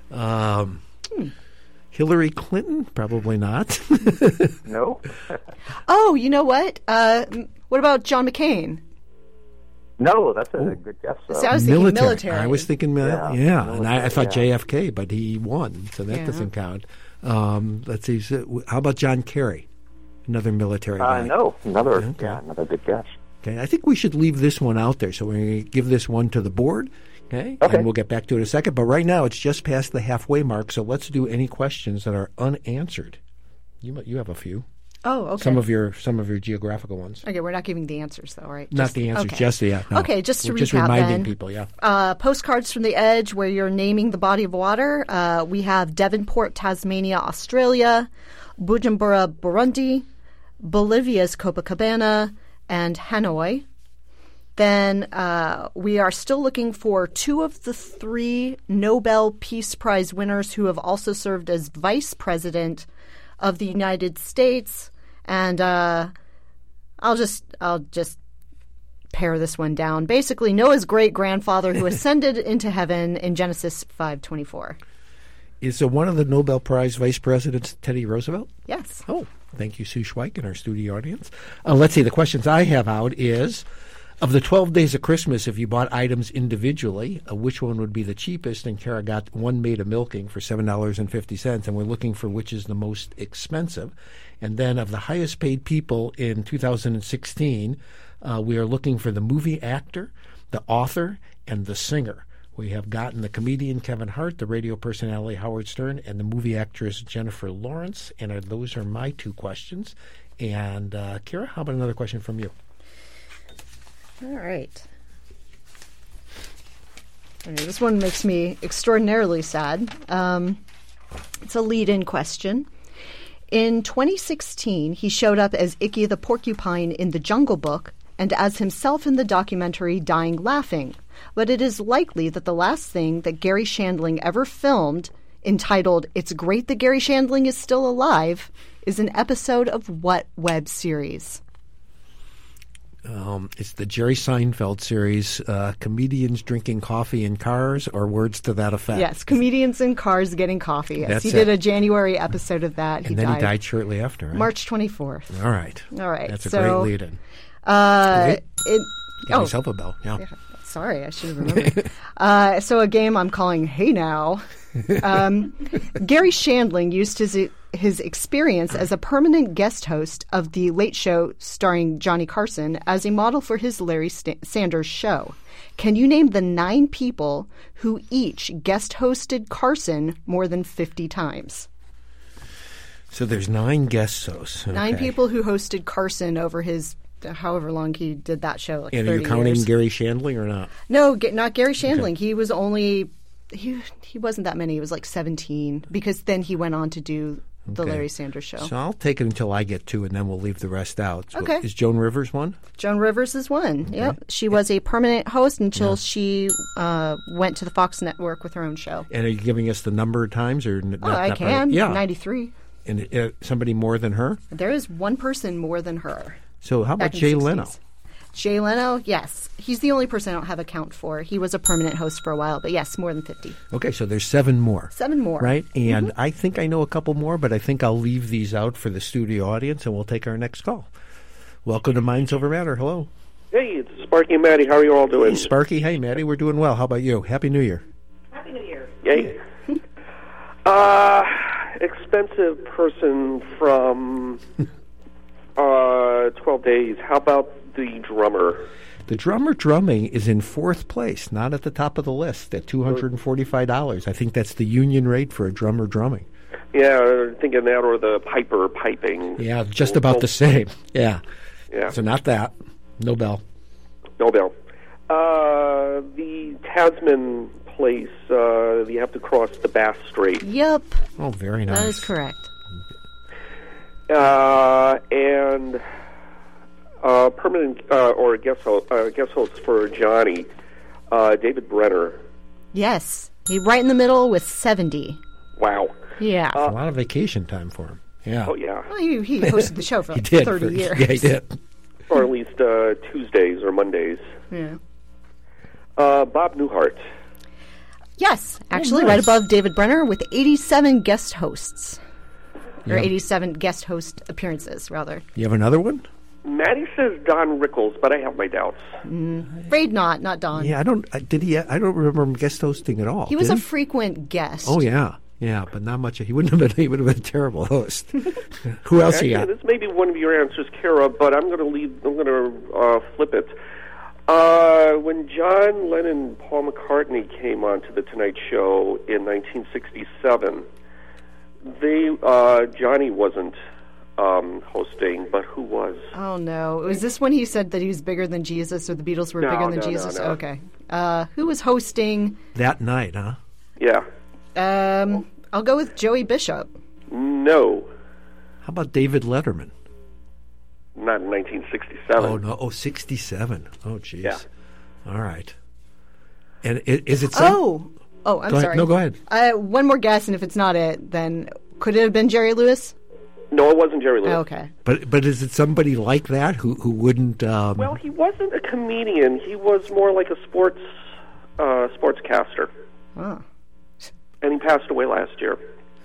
Hillary Clinton? Probably not. No? Oh, you know what? What about John McCain? No, that's a good guess. Though. So I was thinking military. I was thinking, and I thought JFK, but he won, so that Yeah. doesn't count. Let's see. So, how about John Kerry? Another military guy. No, another good guess. Okay, I think we should leave this one out there. So we're going to give this one to the board. Okay, and we'll get back to it in a second. But right now, it's just past the halfway mark. So let's do any questions that are unanswered. You have a few. Oh, okay. Some of your geographical ones. Okay, we're not giving the answers, though, right? Not the answers, just the no. Okay, just to we're recap, just reminding then, people, yeah. Postcards from the Edge, where you're naming the body of water. We have Devonport, Tasmania, Australia, Bujumbura, Burundi, Bolivia's Copacabana, and Hanoi. Then we are still looking for 2 of the 3 Nobel Peace Prize winners who have also served as vice president of the United States. And I'll just pare this one down. Basically, Noah's great-grandfather who ascended into heaven in Genesis 5:24. Is one of the Nobel Prize vice presidents Teddy Roosevelt? Yes. Oh, thank you, Sue Schweik, and our studio audience. Let's see, the questions I have out is, of the 12 days of Christmas, if you bought items individually, which one would be the cheapest? And Kara got one made of milking for $7.50, and we're looking for which is the most expensive. And then of the highest paid people in 2016, we are looking for the movie actor, the author, and the singer. We have gotten the comedian Kevin Hart, the radio personality Howard Stern, and the movie actress Jennifer Lawrence. And those are my two questions. And Kara, how about another question from you? All right. Okay, this one makes me extraordinarily sad. It's a lead-in question. In 2016, he showed up as Icky the Porcupine in The Jungle Book and as himself in the documentary Dying Laughing. But it is likely that the last thing that Gary Shandling ever filmed, entitled It's Great That Gary Shandling Is Still Alive, is an episode of what web series? It's the Jerry Seinfeld series, Comedians Drinking Coffee in Cars, or words to that effect. Yes, Comedians in Cars Getting Coffee. Yes, That's he did it. a January episode of that. And then he died shortly after, right? March 24th. All right. So, That's a great lead-in. Give yourself a bell. Yeah. Sorry, I should have remembered. So a game I'm calling Hey Now. Gary Shandling used his experience as a permanent guest host of The Late Show starring Johnny Carson as a model for his Larry Sanders Show. Can you name the 9 people who each guest hosted Carson more than 50 times? So there's 9 guest hosts. Okay. 9 people who hosted Carson over his however long he did that show, like 30 years. And are you counting Gary Shandling or not? No, not Gary Shandling. Okay. He was only he wasn't that many. He was like 17 because then he went on to do the Larry Sanders Show. So I'll take it until I get 2, and then we'll leave the rest out. So Okay. Is Joan Rivers one? Joan Rivers is one. Yep. She was a permanent host until she went to the Fox network with her own show. And are you giving us the number of times or not? I not can. Yeah. 93. And somebody more than her? There is one person more than her. So how about Back in Jay the 60s. Leno? Jay Leno, yes. He's the only person I don't have a count for. He was a permanent host for a while, but yes, more than 50. Okay, so there's 7 more. 7 more. Right? And I think I know a couple more, but I think I'll leave these out for the studio audience, and we'll take our next call. Welcome to Minds Over Matter. Hello. Hey, it's Sparky and Maddie. How are you all doing? Hey, Sparky. Hey, Maddie. We're doing well. How about you? Happy New Year. Happy New Year. Yay. Expensive person from 12 Days. How about the drummer? The drummer drumming is in 4th place, not at the top of the list, at $245. I think that's the union rate for a drummer drumming. Yeah, thinking that or the piper piping. Yeah, just about the same. Yeah. Yeah. So not that. No bell. No bell. The Tasman place, you have to cross the Bass Strait. Yep. Oh, very nice. That is correct. And permanent or guest host for Johnny, David Brenner. Yes. He right in the middle with 70. Wow. Yeah. A lot of vacation time for him. Yeah. Oh, yeah. Well, he hosted the show for He like did 30 years. Yeah, he did. Or at least Tuesdays or Mondays. Yeah. Bob Newhart. Yes, actually, nice. right above David Brenner with 87 guest hosts. Or Yeah. 87 guest host appearances, rather. You have another one? Maddie says Don Rickles, but I have my doubts. Afraid not Don. Yeah, I don't remember him guest hosting at all. He was Did a frequent guest. Oh yeah, but not much. He would have been a terrible host. Who else Actually, you got? this may be one of your answers, Kara, but I'm going to flip it. When John Lennon and Paul McCartney came on to the Tonight Show in 1967, Johnny wasn't hosting, but who was? Oh, no. Was this when he said that he was bigger than Jesus or the Beatles were bigger than Jesus? No. Okay. Who was hosting? That night, huh? Yeah. I'll go with Joey Bishop. No. How about David Letterman? Not in 1967. Oh, no. Oh, 67. Oh, jeez. Yeah. All right. And is it... I'm Go ahead. sorry. No, go ahead. One more guess, and if it's not it, then could it have been Jerry Lewis? No, it wasn't Jerry Lewis. Oh, okay. But is it somebody like that who wouldn't? Well, he wasn't a comedian. He was more like a sportscaster. Oh. And he passed away last year.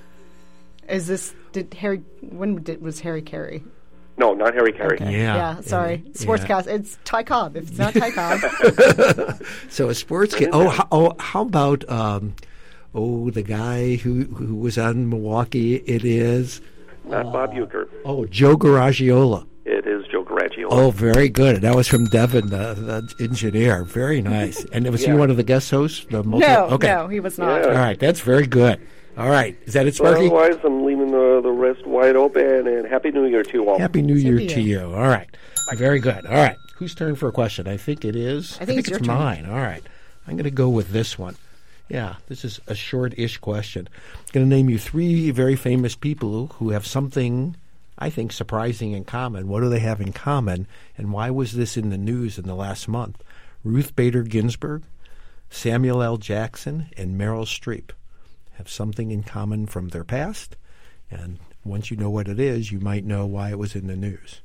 Was Harry Carey? No, not Harry Carey. Okay. Yeah. Sorry. Sportscast. Yeah. It's Ty Cobb. If it's not Ty Cobb. So a sportscast. How about the guy who was on Milwaukee? It is not Bob Uecker. Oh, Joe Garagiola. It is Joe Garagiola. Oh, very good. That was from Devin, the engineer. Very nice. And was he one of the guest hosts? No, he was not. Yeah. All right, that's very good. All right, is that it, Sparky? Well, otherwise, I'm leaving the rest wide open, and Happy New Year to you all. Happy New Year to you. All right, very good. All right, whose turn for a question? I think it is. I think it's mine. All right, I'm going to go with this one. Yeah, this is a short-ish question. I'm going to name you 3 very famous people who have something, I think, surprising in common. What do they have in common, and why was this in the news in the last month? Ruth Bader Ginsburg, Samuel L. Jackson, and Meryl Streep have something in common from their past, and once you know what it is, you might know why it was in the news.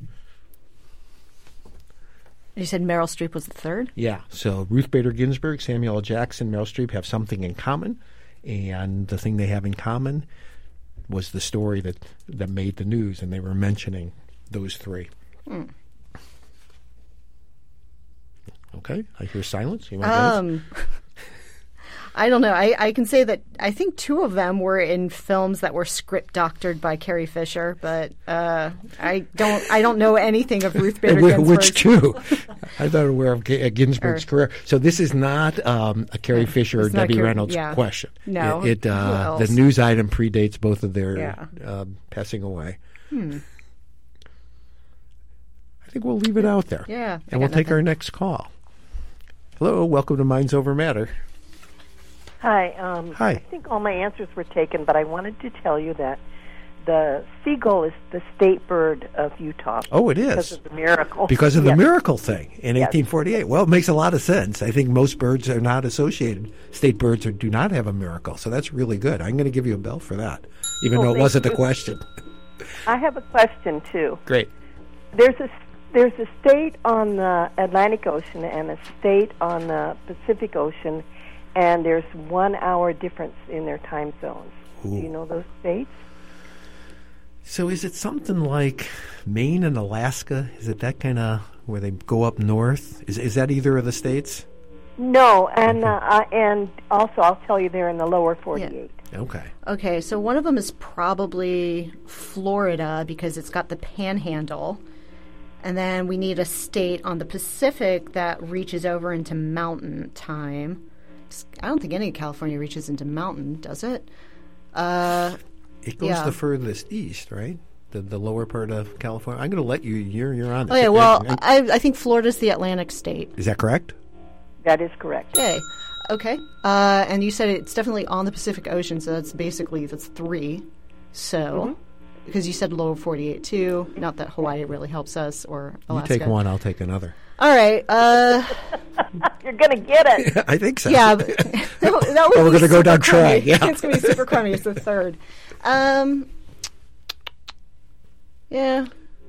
You said Meryl Streep was the third? Yeah, so Ruth Bader Ginsburg, Samuel L. Jackson, Meryl Streep have something in common, and the thing they have in common was the story that made the news, and they were mentioning those 3. Okay, I hear silence. You want I don't know. I can say that I think 2 of them were in films that were script doctored by Carrie Fisher, but I don't know anything of Ruth Bader Ginsburg. Which 2? I'm not aware of Ginsburg's career. So this is not a Carrie Fisher or Debbie Reynolds question. No. The news item predates both of their passing away. I think we'll leave it out there. Yeah. And we'll take our next call. Hello, welcome to Minds Over Matter. Hi. Hi. I think all my answers were taken, but I wanted to tell you that the seagull is the state bird of Utah. Oh, it is. Because of the miracle. Because of the miracle thing in 1848. Well, it makes a lot of sense. I think most birds are not associated. State birds do not have a miracle, so that's really good. I'm going to give you a bell for that, even though it wasn't a question. I have a question, too. Great. There's a state on the Atlantic Ocean and a state on the Pacific Ocean, and there's 1 hour difference in their time zones. Ooh. Do you know those states? So is it something like Maine and Alaska? Is it that kind of where they go up north? Is that either of the states? No, and and also I'll tell you they're in the lower 48. Yeah. Okay, so one of them is probably Florida because it's got the panhandle. And then we need a state on the Pacific that reaches over into mountain time. I don't think any of California reaches into mountain, does it? It goes the furthest east, right? The lower part of California. I'm going to let you. You're on this. Okay, well, I think Florida's the Atlantic state. Is that correct? That is correct. Okay. And you said it's definitely on the Pacific Ocean, so that's 3. So, because you said lower 48 too. Not that Hawaii really helps us or Alaska. You take one, I'll take another. All right. You're going to get it. I think so. Yeah. That would we're going to go down trying. Yeah. It's going to be super crummy. It's the 3rd. Yeah.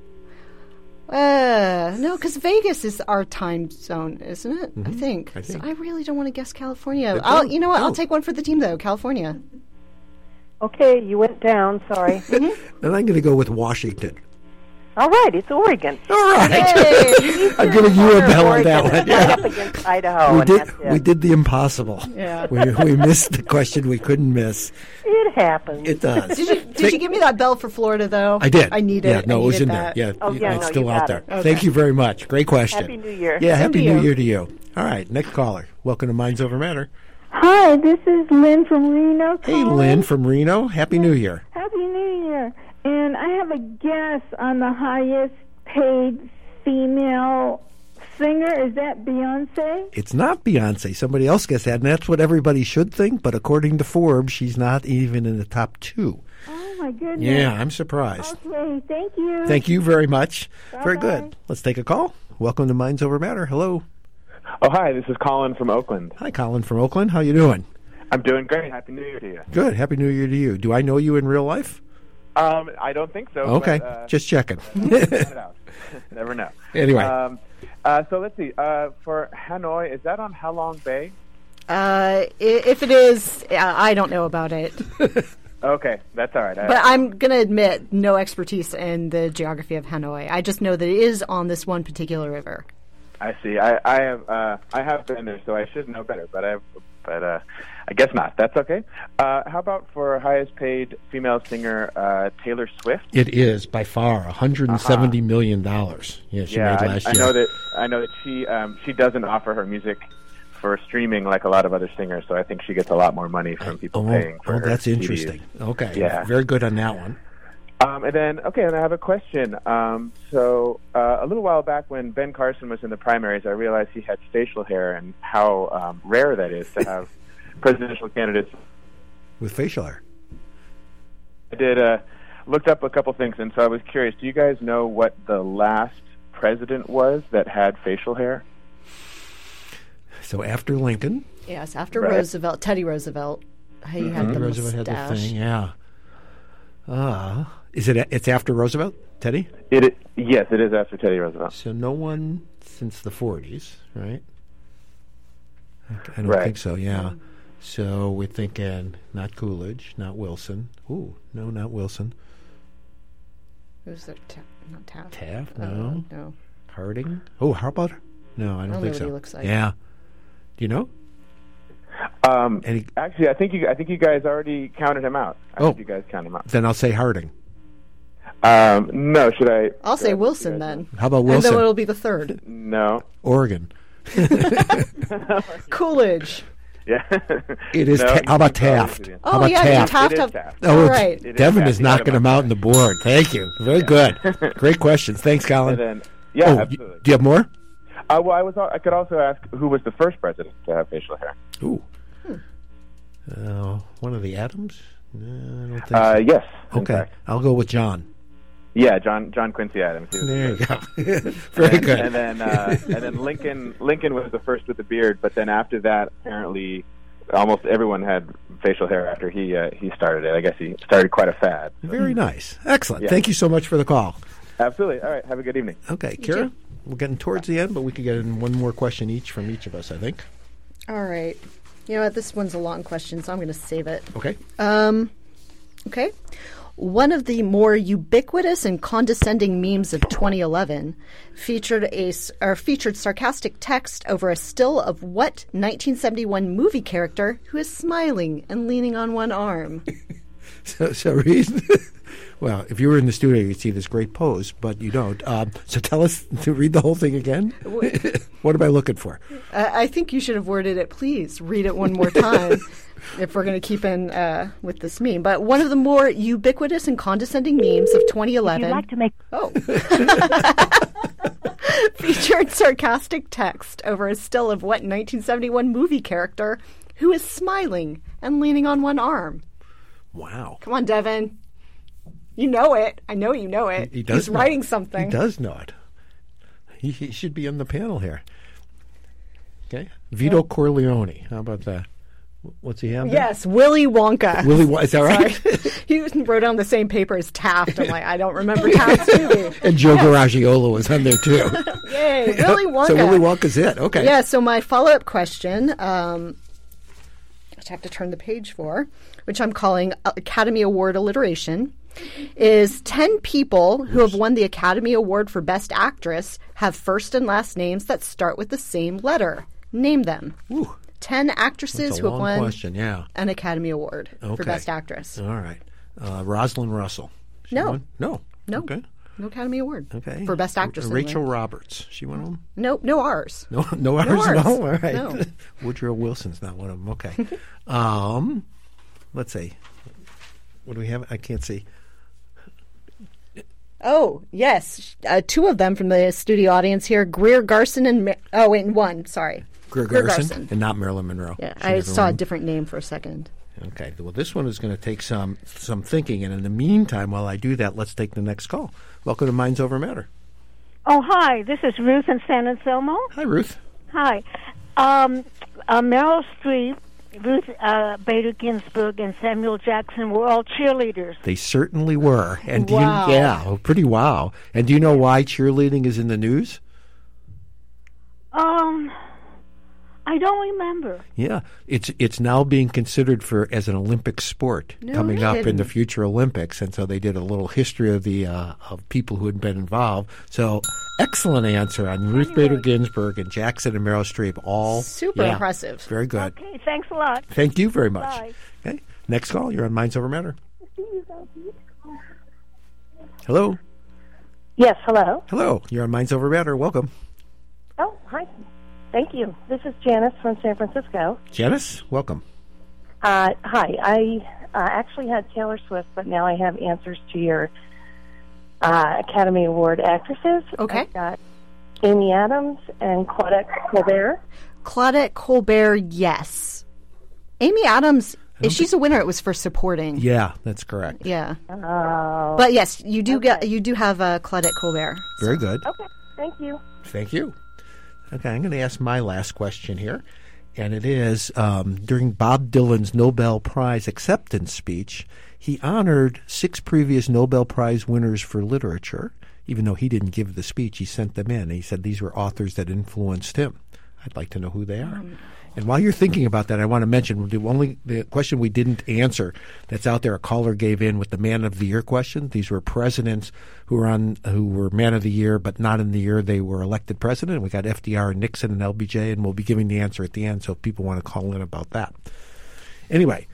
No, because Vegas is our time zone, isn't it? I think. So I really don't want to guess California. You know what? I'll take one for the team, though. California. Okay, you went down. Sorry. And I'm going to go with Washington. All right, it's Oregon. All right. I'm giving you a bell on that one. Right up against Idaho. We did the impossible. Yeah. We missed the question we couldn't miss. It happens. It does. Did you give me that bell for Florida, though? I did. I need it. Yeah, no, it was in that. there. Yeah, it's no, still out there. Okay. Thank you very much. Great question. Happy New Year. Yeah, Happy New Year to you. All right, next caller. Welcome to Minds Over Matter. Hi, this is Lynn from Reno. Hey, Lynn from Reno. Happy New Year. Happy New Year. And I have a guess on the highest paid female singer. Is that Beyonce? It's not Beyonce. Somebody else guessed that, and that's what everybody should think. But according to Forbes, she's not even in the top 2. Oh, my goodness. Yeah, I'm surprised. Okay, thank you. Thank you very much. Bye-bye. Very good. Let's take a call. Welcome to Minds Over Matter. Hello. Oh, hi. This is Colin from Oakland. Hi, Colin from Oakland. How you doing? I'm doing great. Happy New Year to you. Good. Happy New Year to you. Do I know you in real life? I don't think so. Okay, but, just checking. Never know. Anyway. So let's see. For Hanoi, is that on Halong Bay? If it is, I don't know about it. Okay, that's all right. But I'm going to admit no expertise in the geography of Hanoi. I just know that it is on this one particular river. I see. I have been there, so I should know better. But I guess not. That's okay. How about for highest paid female singer Taylor Swift? It is by far $170 million. Yeah, she made last year. I know that she doesn't offer her music for streaming like a lot of other singers, so I think she gets a lot more money from people paying for her that's CDs. interesting. Okay, yeah, very good on that one. And I have a question. So a little while back when Ben Carson was in the primaries, I realized he had facial hair and how rare that is to have presidential candidates with facial hair. I did looked up a couple things, and so I was curious. Do you guys know what the last president was that had facial hair? So after Lincoln? Yes, after Roosevelt, Teddy Roosevelt. He had the Roosevelt had mustache. the thing, yeah. It's after Roosevelt, Teddy? Yes, it is after Teddy Roosevelt. So no one since the 40s, right? I don't think so, yeah. So we're thinking not Coolidge, not Wilson. Ooh, no, not Wilson. Who's there? Not Taft. Taft? No. No. Harding? Oh, how about her? No, I don't think know so. what he looks like. Yeah. Do you know? Actually, I think you guys already counted him out. I think you guys counted him out. Then I'll say Harding. No, should I? I'll say Wilson then. How about Wilson? And then it'll be the third. No. Oregon. Coolidge. Yeah. It is. How about Taft? Oh, how about yeah, Taft? Oh, all right. Devin is knocking him out on the board. Thank you. Very good. Great questions. Thanks, Colin. And then, absolutely. Do you have more? Well, I could also ask who was the first president to have facial hair. Ooh. One of the Adams? No, I don't think so. Yes. Okay. I'll go with John. Yeah, John Quincy Adams. There you go. Very good. And then Lincoln was the first with the beard, but then after that, apparently, almost everyone had facial hair after he started it. I guess he started quite a fad. So. Very nice. Excellent. Yeah. Thank you so much for the call. Absolutely. All right. Have a good evening. Okay, Kira, we're getting towards the end, but we could get in one more question each from each of us, I think. All right. You know what? This one's a long question, so I'm going to save it. Okay. Okay. One of the more ubiquitous and condescending memes of 2011 featured sarcastic text over a still of what 1971 movie character who is smiling and leaning on one arm? So read. Well, if you were in the studio, you'd see this great pose, but you don't. So tell us to read the whole thing again. What am I looking for? I think you should have worded it. Please read it one more time. If we're going to keep in with this meme. But one of the more ubiquitous and condescending memes of 2011 If you'd like to make featured sarcastic text over a still of what 1971 movie character who is smiling and leaning on one arm. Wow. Come on, Devin. You know it. I know you know it. He does He's writing something. He does know it. He should be on the panel here. Okay. Vito Corleone. How about that? What's he have? Yes, Willy Wonka. Is that right? He wrote on the same paper as Taft. I'm like, I don't remember Taft's movie. And Joe Garagiola was on there too. Yay, Willy Wonka. So Willy Wonka's it. Okay. Yeah, so my follow-up question, which I have to turn the page for, which I'm calling Academy Award alliteration, is 10 people who have won the Academy Award for Best Actress have first and last names that start with the same letter. Name them. Ooh. 10 actresses who have won an Academy Award for Best Actress. All right. Rosalind Russell. No. No. Okay. No Academy Award. Okay. For Best Actress. Rachel Roberts. She won one? No R's. No R's? No? All right. No. Woodrow Wilson's not one of them. Okay. Let's see. What do we have? I can't see. Oh, yes. Two of them from the studio audience here. Greer Garson and... one. Sorry. Greer Garson and not Marilyn Monroe. Yeah, I saw a different name for a second. Okay. Well, this one is going to take some thinking. And in the meantime, while I do that, let's take the next call. Welcome to Minds Over Matter. Oh, hi. This is Ruth in San Anselmo. Hi, Ruth. Hi. Meryl Streep Ruth Bader Ginsburg and Samuel Jackson were all cheerleaders. They certainly were. And Wow. pretty wow. And do you know why cheerleading is in the news? I don't remember. Yeah, it's now being considered as an Olympic sport coming up in the future Olympics, and so they did a little history of the of people who had been involved. So excellent answer on Ruth Bader Ginsburg and Jackson and Meryl Streep. All super impressive. Very good. Okay, thanks a lot. Thank you very much. Bye. Okay, next call. You're on Minds Over Matter. Hello. Yes, hello. Hello. You're on Minds Over Matter. Welcome. Oh, hi. Thank you. This is Janice from San Francisco. Janice, welcome. Hi. I actually had Taylor Swift, but now I have answers to your Academy Award actresses. Okay. I've got Amy Adams and Claudette Colbert. Claudette Colbert, yes. Amy Adams, if she's a winner, it was for supporting. Yeah, that's correct. Yeah. But yes, you do have Claudette Colbert. Very good. Okay. Thank you. Thank you. Okay, I'm going to ask my last question here, and it is, during Bob Dylan's Nobel Prize acceptance speech, he honored 6 previous Nobel Prize winners for literature. Even though he didn't give the speech, he sent them in. He said these were authors that influenced him. I'd like to know who they are. And while you're thinking about that, I want to mention the question we didn't answer that's out there. A caller gave in with the Man of the Year question. These were presidents who were Man of the Year, but not in the year they were elected president. We got FDR and Nixon and LBJ, and we'll be giving the answer at the end. So if people want to call in about that. Anyway,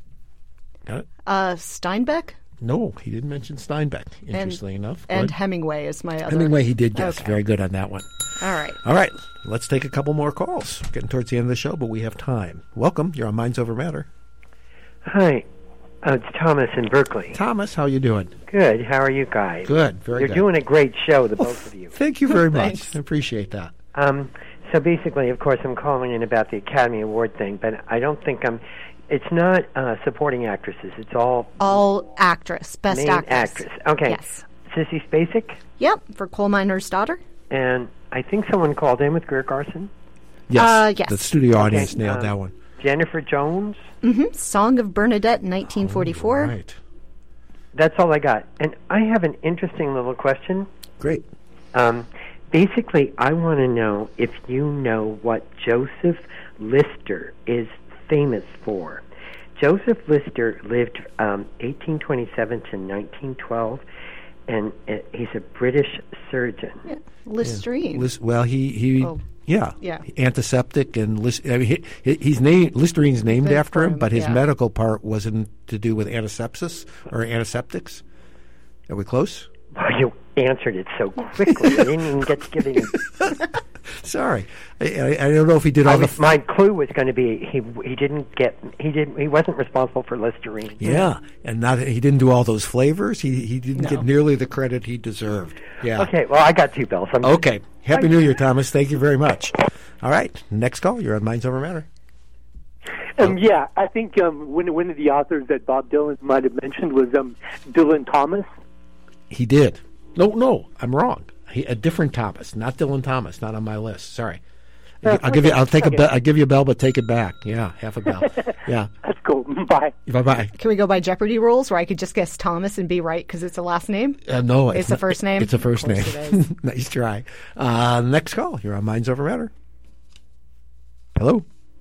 got it? Steinbeck? No, he didn't mention Steinbeck. Interestingly enough, and Hemingway is my other. Hemingway, he did guess. Okay. Very good on that one. All right. All right. Let's take a couple more calls. Getting towards the end of the show, but we have time. Welcome. You're on Minds Over Matter. Hi. It's Thomas in Berkeley. Thomas, how you doing? Good. How are you guys? Good. Very good. You're doing a great show, the both of you. Thank you very much. I appreciate that. So basically, of course, I'm calling in about the Academy Award thing, but I don't think it's not supporting actresses. It's all actress, best main actress. Okay. Yes. Sissy Spacek? Yep, for Coal Miner's Daughter. And I think someone called in with Greer Garson. Yes. Yes. The studio audience nailed that one. Jennifer Jones? Mm-hmm. Song of Bernadette in 1944. Right. That's all I got. And I have an interesting little question. Great. Basically, I want to know if you know what Joseph Lister is famous for. Joseph Lister lived 1827 to 1912, and he's a British surgeon. Yeah. Listerine. Well, he Yeah. antiseptic and he's named Listerine's named after him, but his yeah. medical part wasn't to do with antisepsis or antiseptics. Are we close? Oh, you answered it so quickly. I didn't even get to give it. Sorry, I don't know if he did all the. My clue was going to be he wasn't responsible for Listerine. Yeah, and he didn't do all those flavors. He didn't get nearly the credit he deserved. Yeah. Okay, well, I got 2 bells. Okay. Happy New Year, Thomas. Thank you very much. All right, next call. You're on Minds Over Matter. Yeah, I think one of the authors that Bob Dylan might have mentioned was Dylan Thomas. He did. No, I'm wrong. A different Thomas, not Dylan Thomas, not on my list. Sorry. I'll give you a bell, but take it back. Yeah, half a bell. Yeah. That's cool. Bye. Bye. Can we go by Jeopardy rules, where I could just guess Thomas and be right because it's a last name? No, it's a first name. It's a first name. It is. Nice try. Next call. You're on Minds Over Matter. Hello.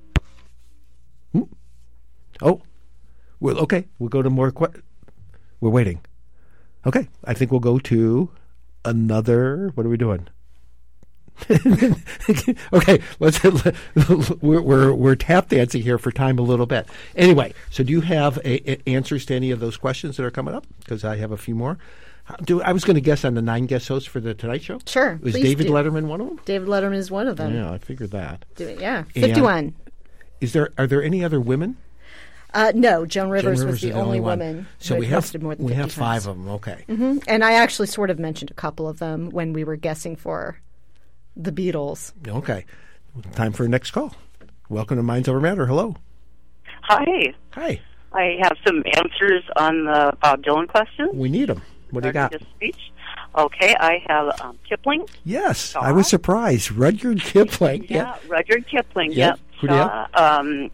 Oh, well, okay. We'll go to more. We're waiting. Okay, I think we'll go to another. What are we doing? Okay, we're tap dancing here for time a little bit. Anyway, so do you have answers to any of those questions that are coming up? Because I have a few more. I was going to guess on the 9 guest hosts for the Tonight Show. Sure. Was David Letterman one of them? David Letterman is one of them. Yeah, I figured that. Yeah, 51. And are there any other women? No, Joan Rivers was the only woman. So we have more than 50 5 of them. Okay. Mm-hmm. And I actually sort of mentioned a couple of them when we were guessing for the Beatles. Okay. Time for a next call. Welcome to Minds Over Matter. Hello. Hi. Hi. I have some answers on the Bob Dylan question. We need them. What do you got? His speech. Okay, I have Kipling. Yes, Shaw. I was surprised. Rudyard Kipling. Yeah, Rudyard Kipling. Yep. Yep. Who do you have?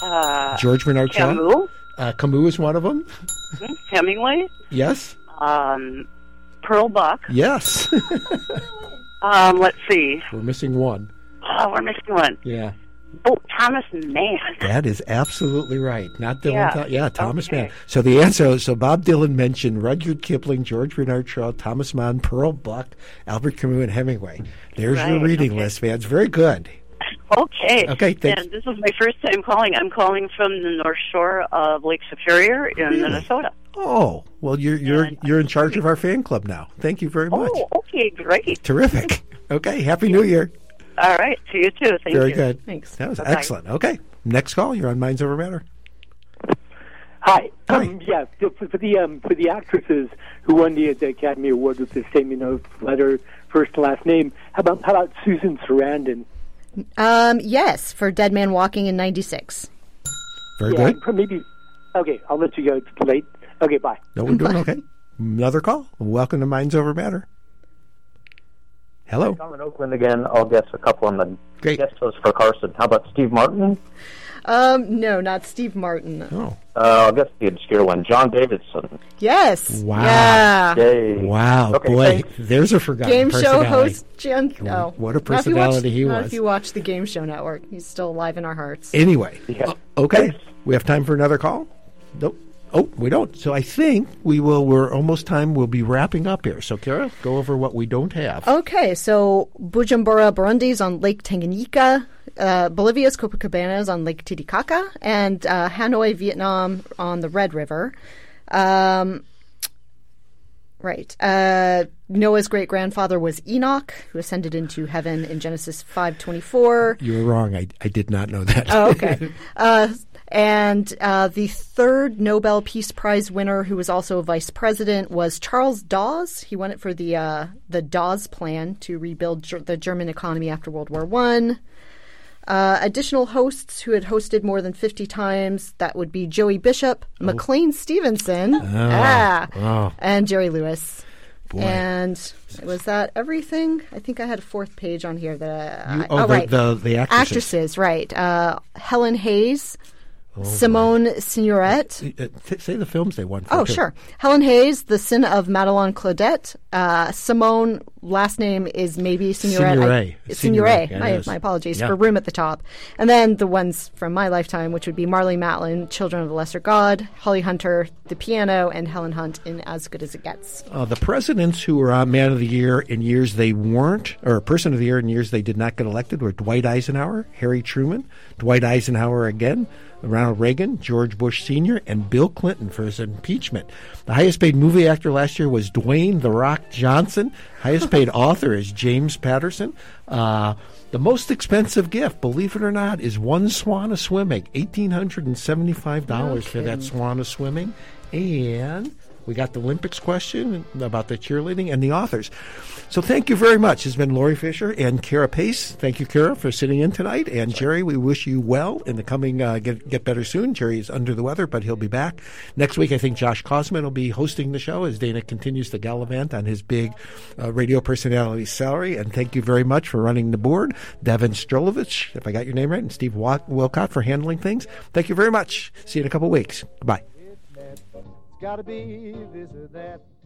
George Bernard Shaw. Camus. Camus is one of them. Hemingway. Yes. Pearl Buck. Yes. Let's see. We're missing one. Oh, we're missing one. Yeah. Oh, Thomas Mann. That is absolutely right. Not Dylan. Yeah. Thomas Okay. Mann. So the answer. So Bob Dylan mentioned Rudyard Kipling, George Bernard Shaw, Thomas Mann, Pearl Buck, Albert Camus, and Hemingway. There's your Right, reading okay. list, fans. Very good. Okay. Okay, thanks. And this is my first time calling. I'm calling from the North Shore of Lake Superior in Minnesota. Oh, well, you're in charge of our fan club now. Thank you very much. Oh, okay, great. Terrific. Okay, Happy New Year. All right, to you too. Thank Very you. good. Thanks. That was Bye-bye. excellent. Okay, next call. You're on Minds Over Matter. Hi. Yeah, for the actresses who won the Academy Award with the same letter, first and last name. How about Susan Sarandon? Yes, for Dead Man Walking in '96. Very good. Maybe. Okay, I'll let you go. It's late. Okay, bye. No, we're doing okay. Another call. Welcome to Minds Over Matter. Hello. I'm in Oakland again. I'll guess a couple on the guest list for Carson. How about Steve Martin? No, not Steve Martin. Oh. I'll guess the obscure one. John Davidson. Yes. Wow. Yeah. Yay. Wow. Okay, Boy, thanks. there's a forgotten Game show personality. host Jan. No. What a personality he Not was. if you watch the Game Show Network. He's still alive in our hearts. Anyway, okay. We have time for another call? Nope. Oh, we don't. So I think we will. We're almost time. We'll be wrapping up here. So, Kara, go over what we don't have. Okay, so Bujumbura, Burundi is on Lake Tanganyika. Bolivia's Copacabana is on Lake Titicaca. And Hanoi, Vietnam on the Red River. Right. Noah's great-grandfather was Enoch, who ascended into heaven in Genesis 5:24. You were wrong. I did not know that. Oh, okay. And the third Nobel Peace Prize winner, who was also a vice president, was Charles Dawes. He won it for the Dawes Plan to rebuild the German economy after World War I. Additional hosts who had hosted more than 50 times, that would be Joey Bishop, McLean Stevenson, and Jerry Lewis. Boy. And was that everything? I think I had a fourth page on here that right. The actresses. Actresses, right. Helen Hayes, Simone Signoret. Say the films they won for. Oh, too. sure. Helen Hayes, The Sin of Madelon Claudette. Simone, last name is maybe Signoret. Signoret. My apologies for room at the top. And then the ones from my lifetime, which would be Marley Matlin, Children of the Lesser God, Holly Hunter, The Piano, and Helen Hunt in As Good as It Gets. The presidents who were on Man of the Year in years they weren't, or Person of the Year in years they did not get elected, were Dwight Eisenhower, Harry Truman, Dwight Eisenhower again, Ronald Reagan, George Bush Sr., and Bill Clinton for his impeachment. The highest paid movie actor last year was Dwayne "The Rock" Johnson. Highest paid author is James Patterson. The most expensive gift, believe it or not, is one swan of swimming. $1,875 for that swan of swimming. And we got the Olympics question about the cheerleading and the authors. So thank you very much. It's been Lori Fisher and Kara Pace. Thank you, Kara, for sitting in tonight. And Jerry, we wish you well in the coming Get Better Soon. Jerry is under the weather, but he'll be back. Next week, I think Josh Kosman will be hosting the show as Dana continues to gallivant on his big radio personality salary. And thank you very much for running the board. Devin Strolovich, if I got your name right, and Steve Wilcott for handling things. Thank you very much. See you in a couple weeks. Bye. Gotta be this or that.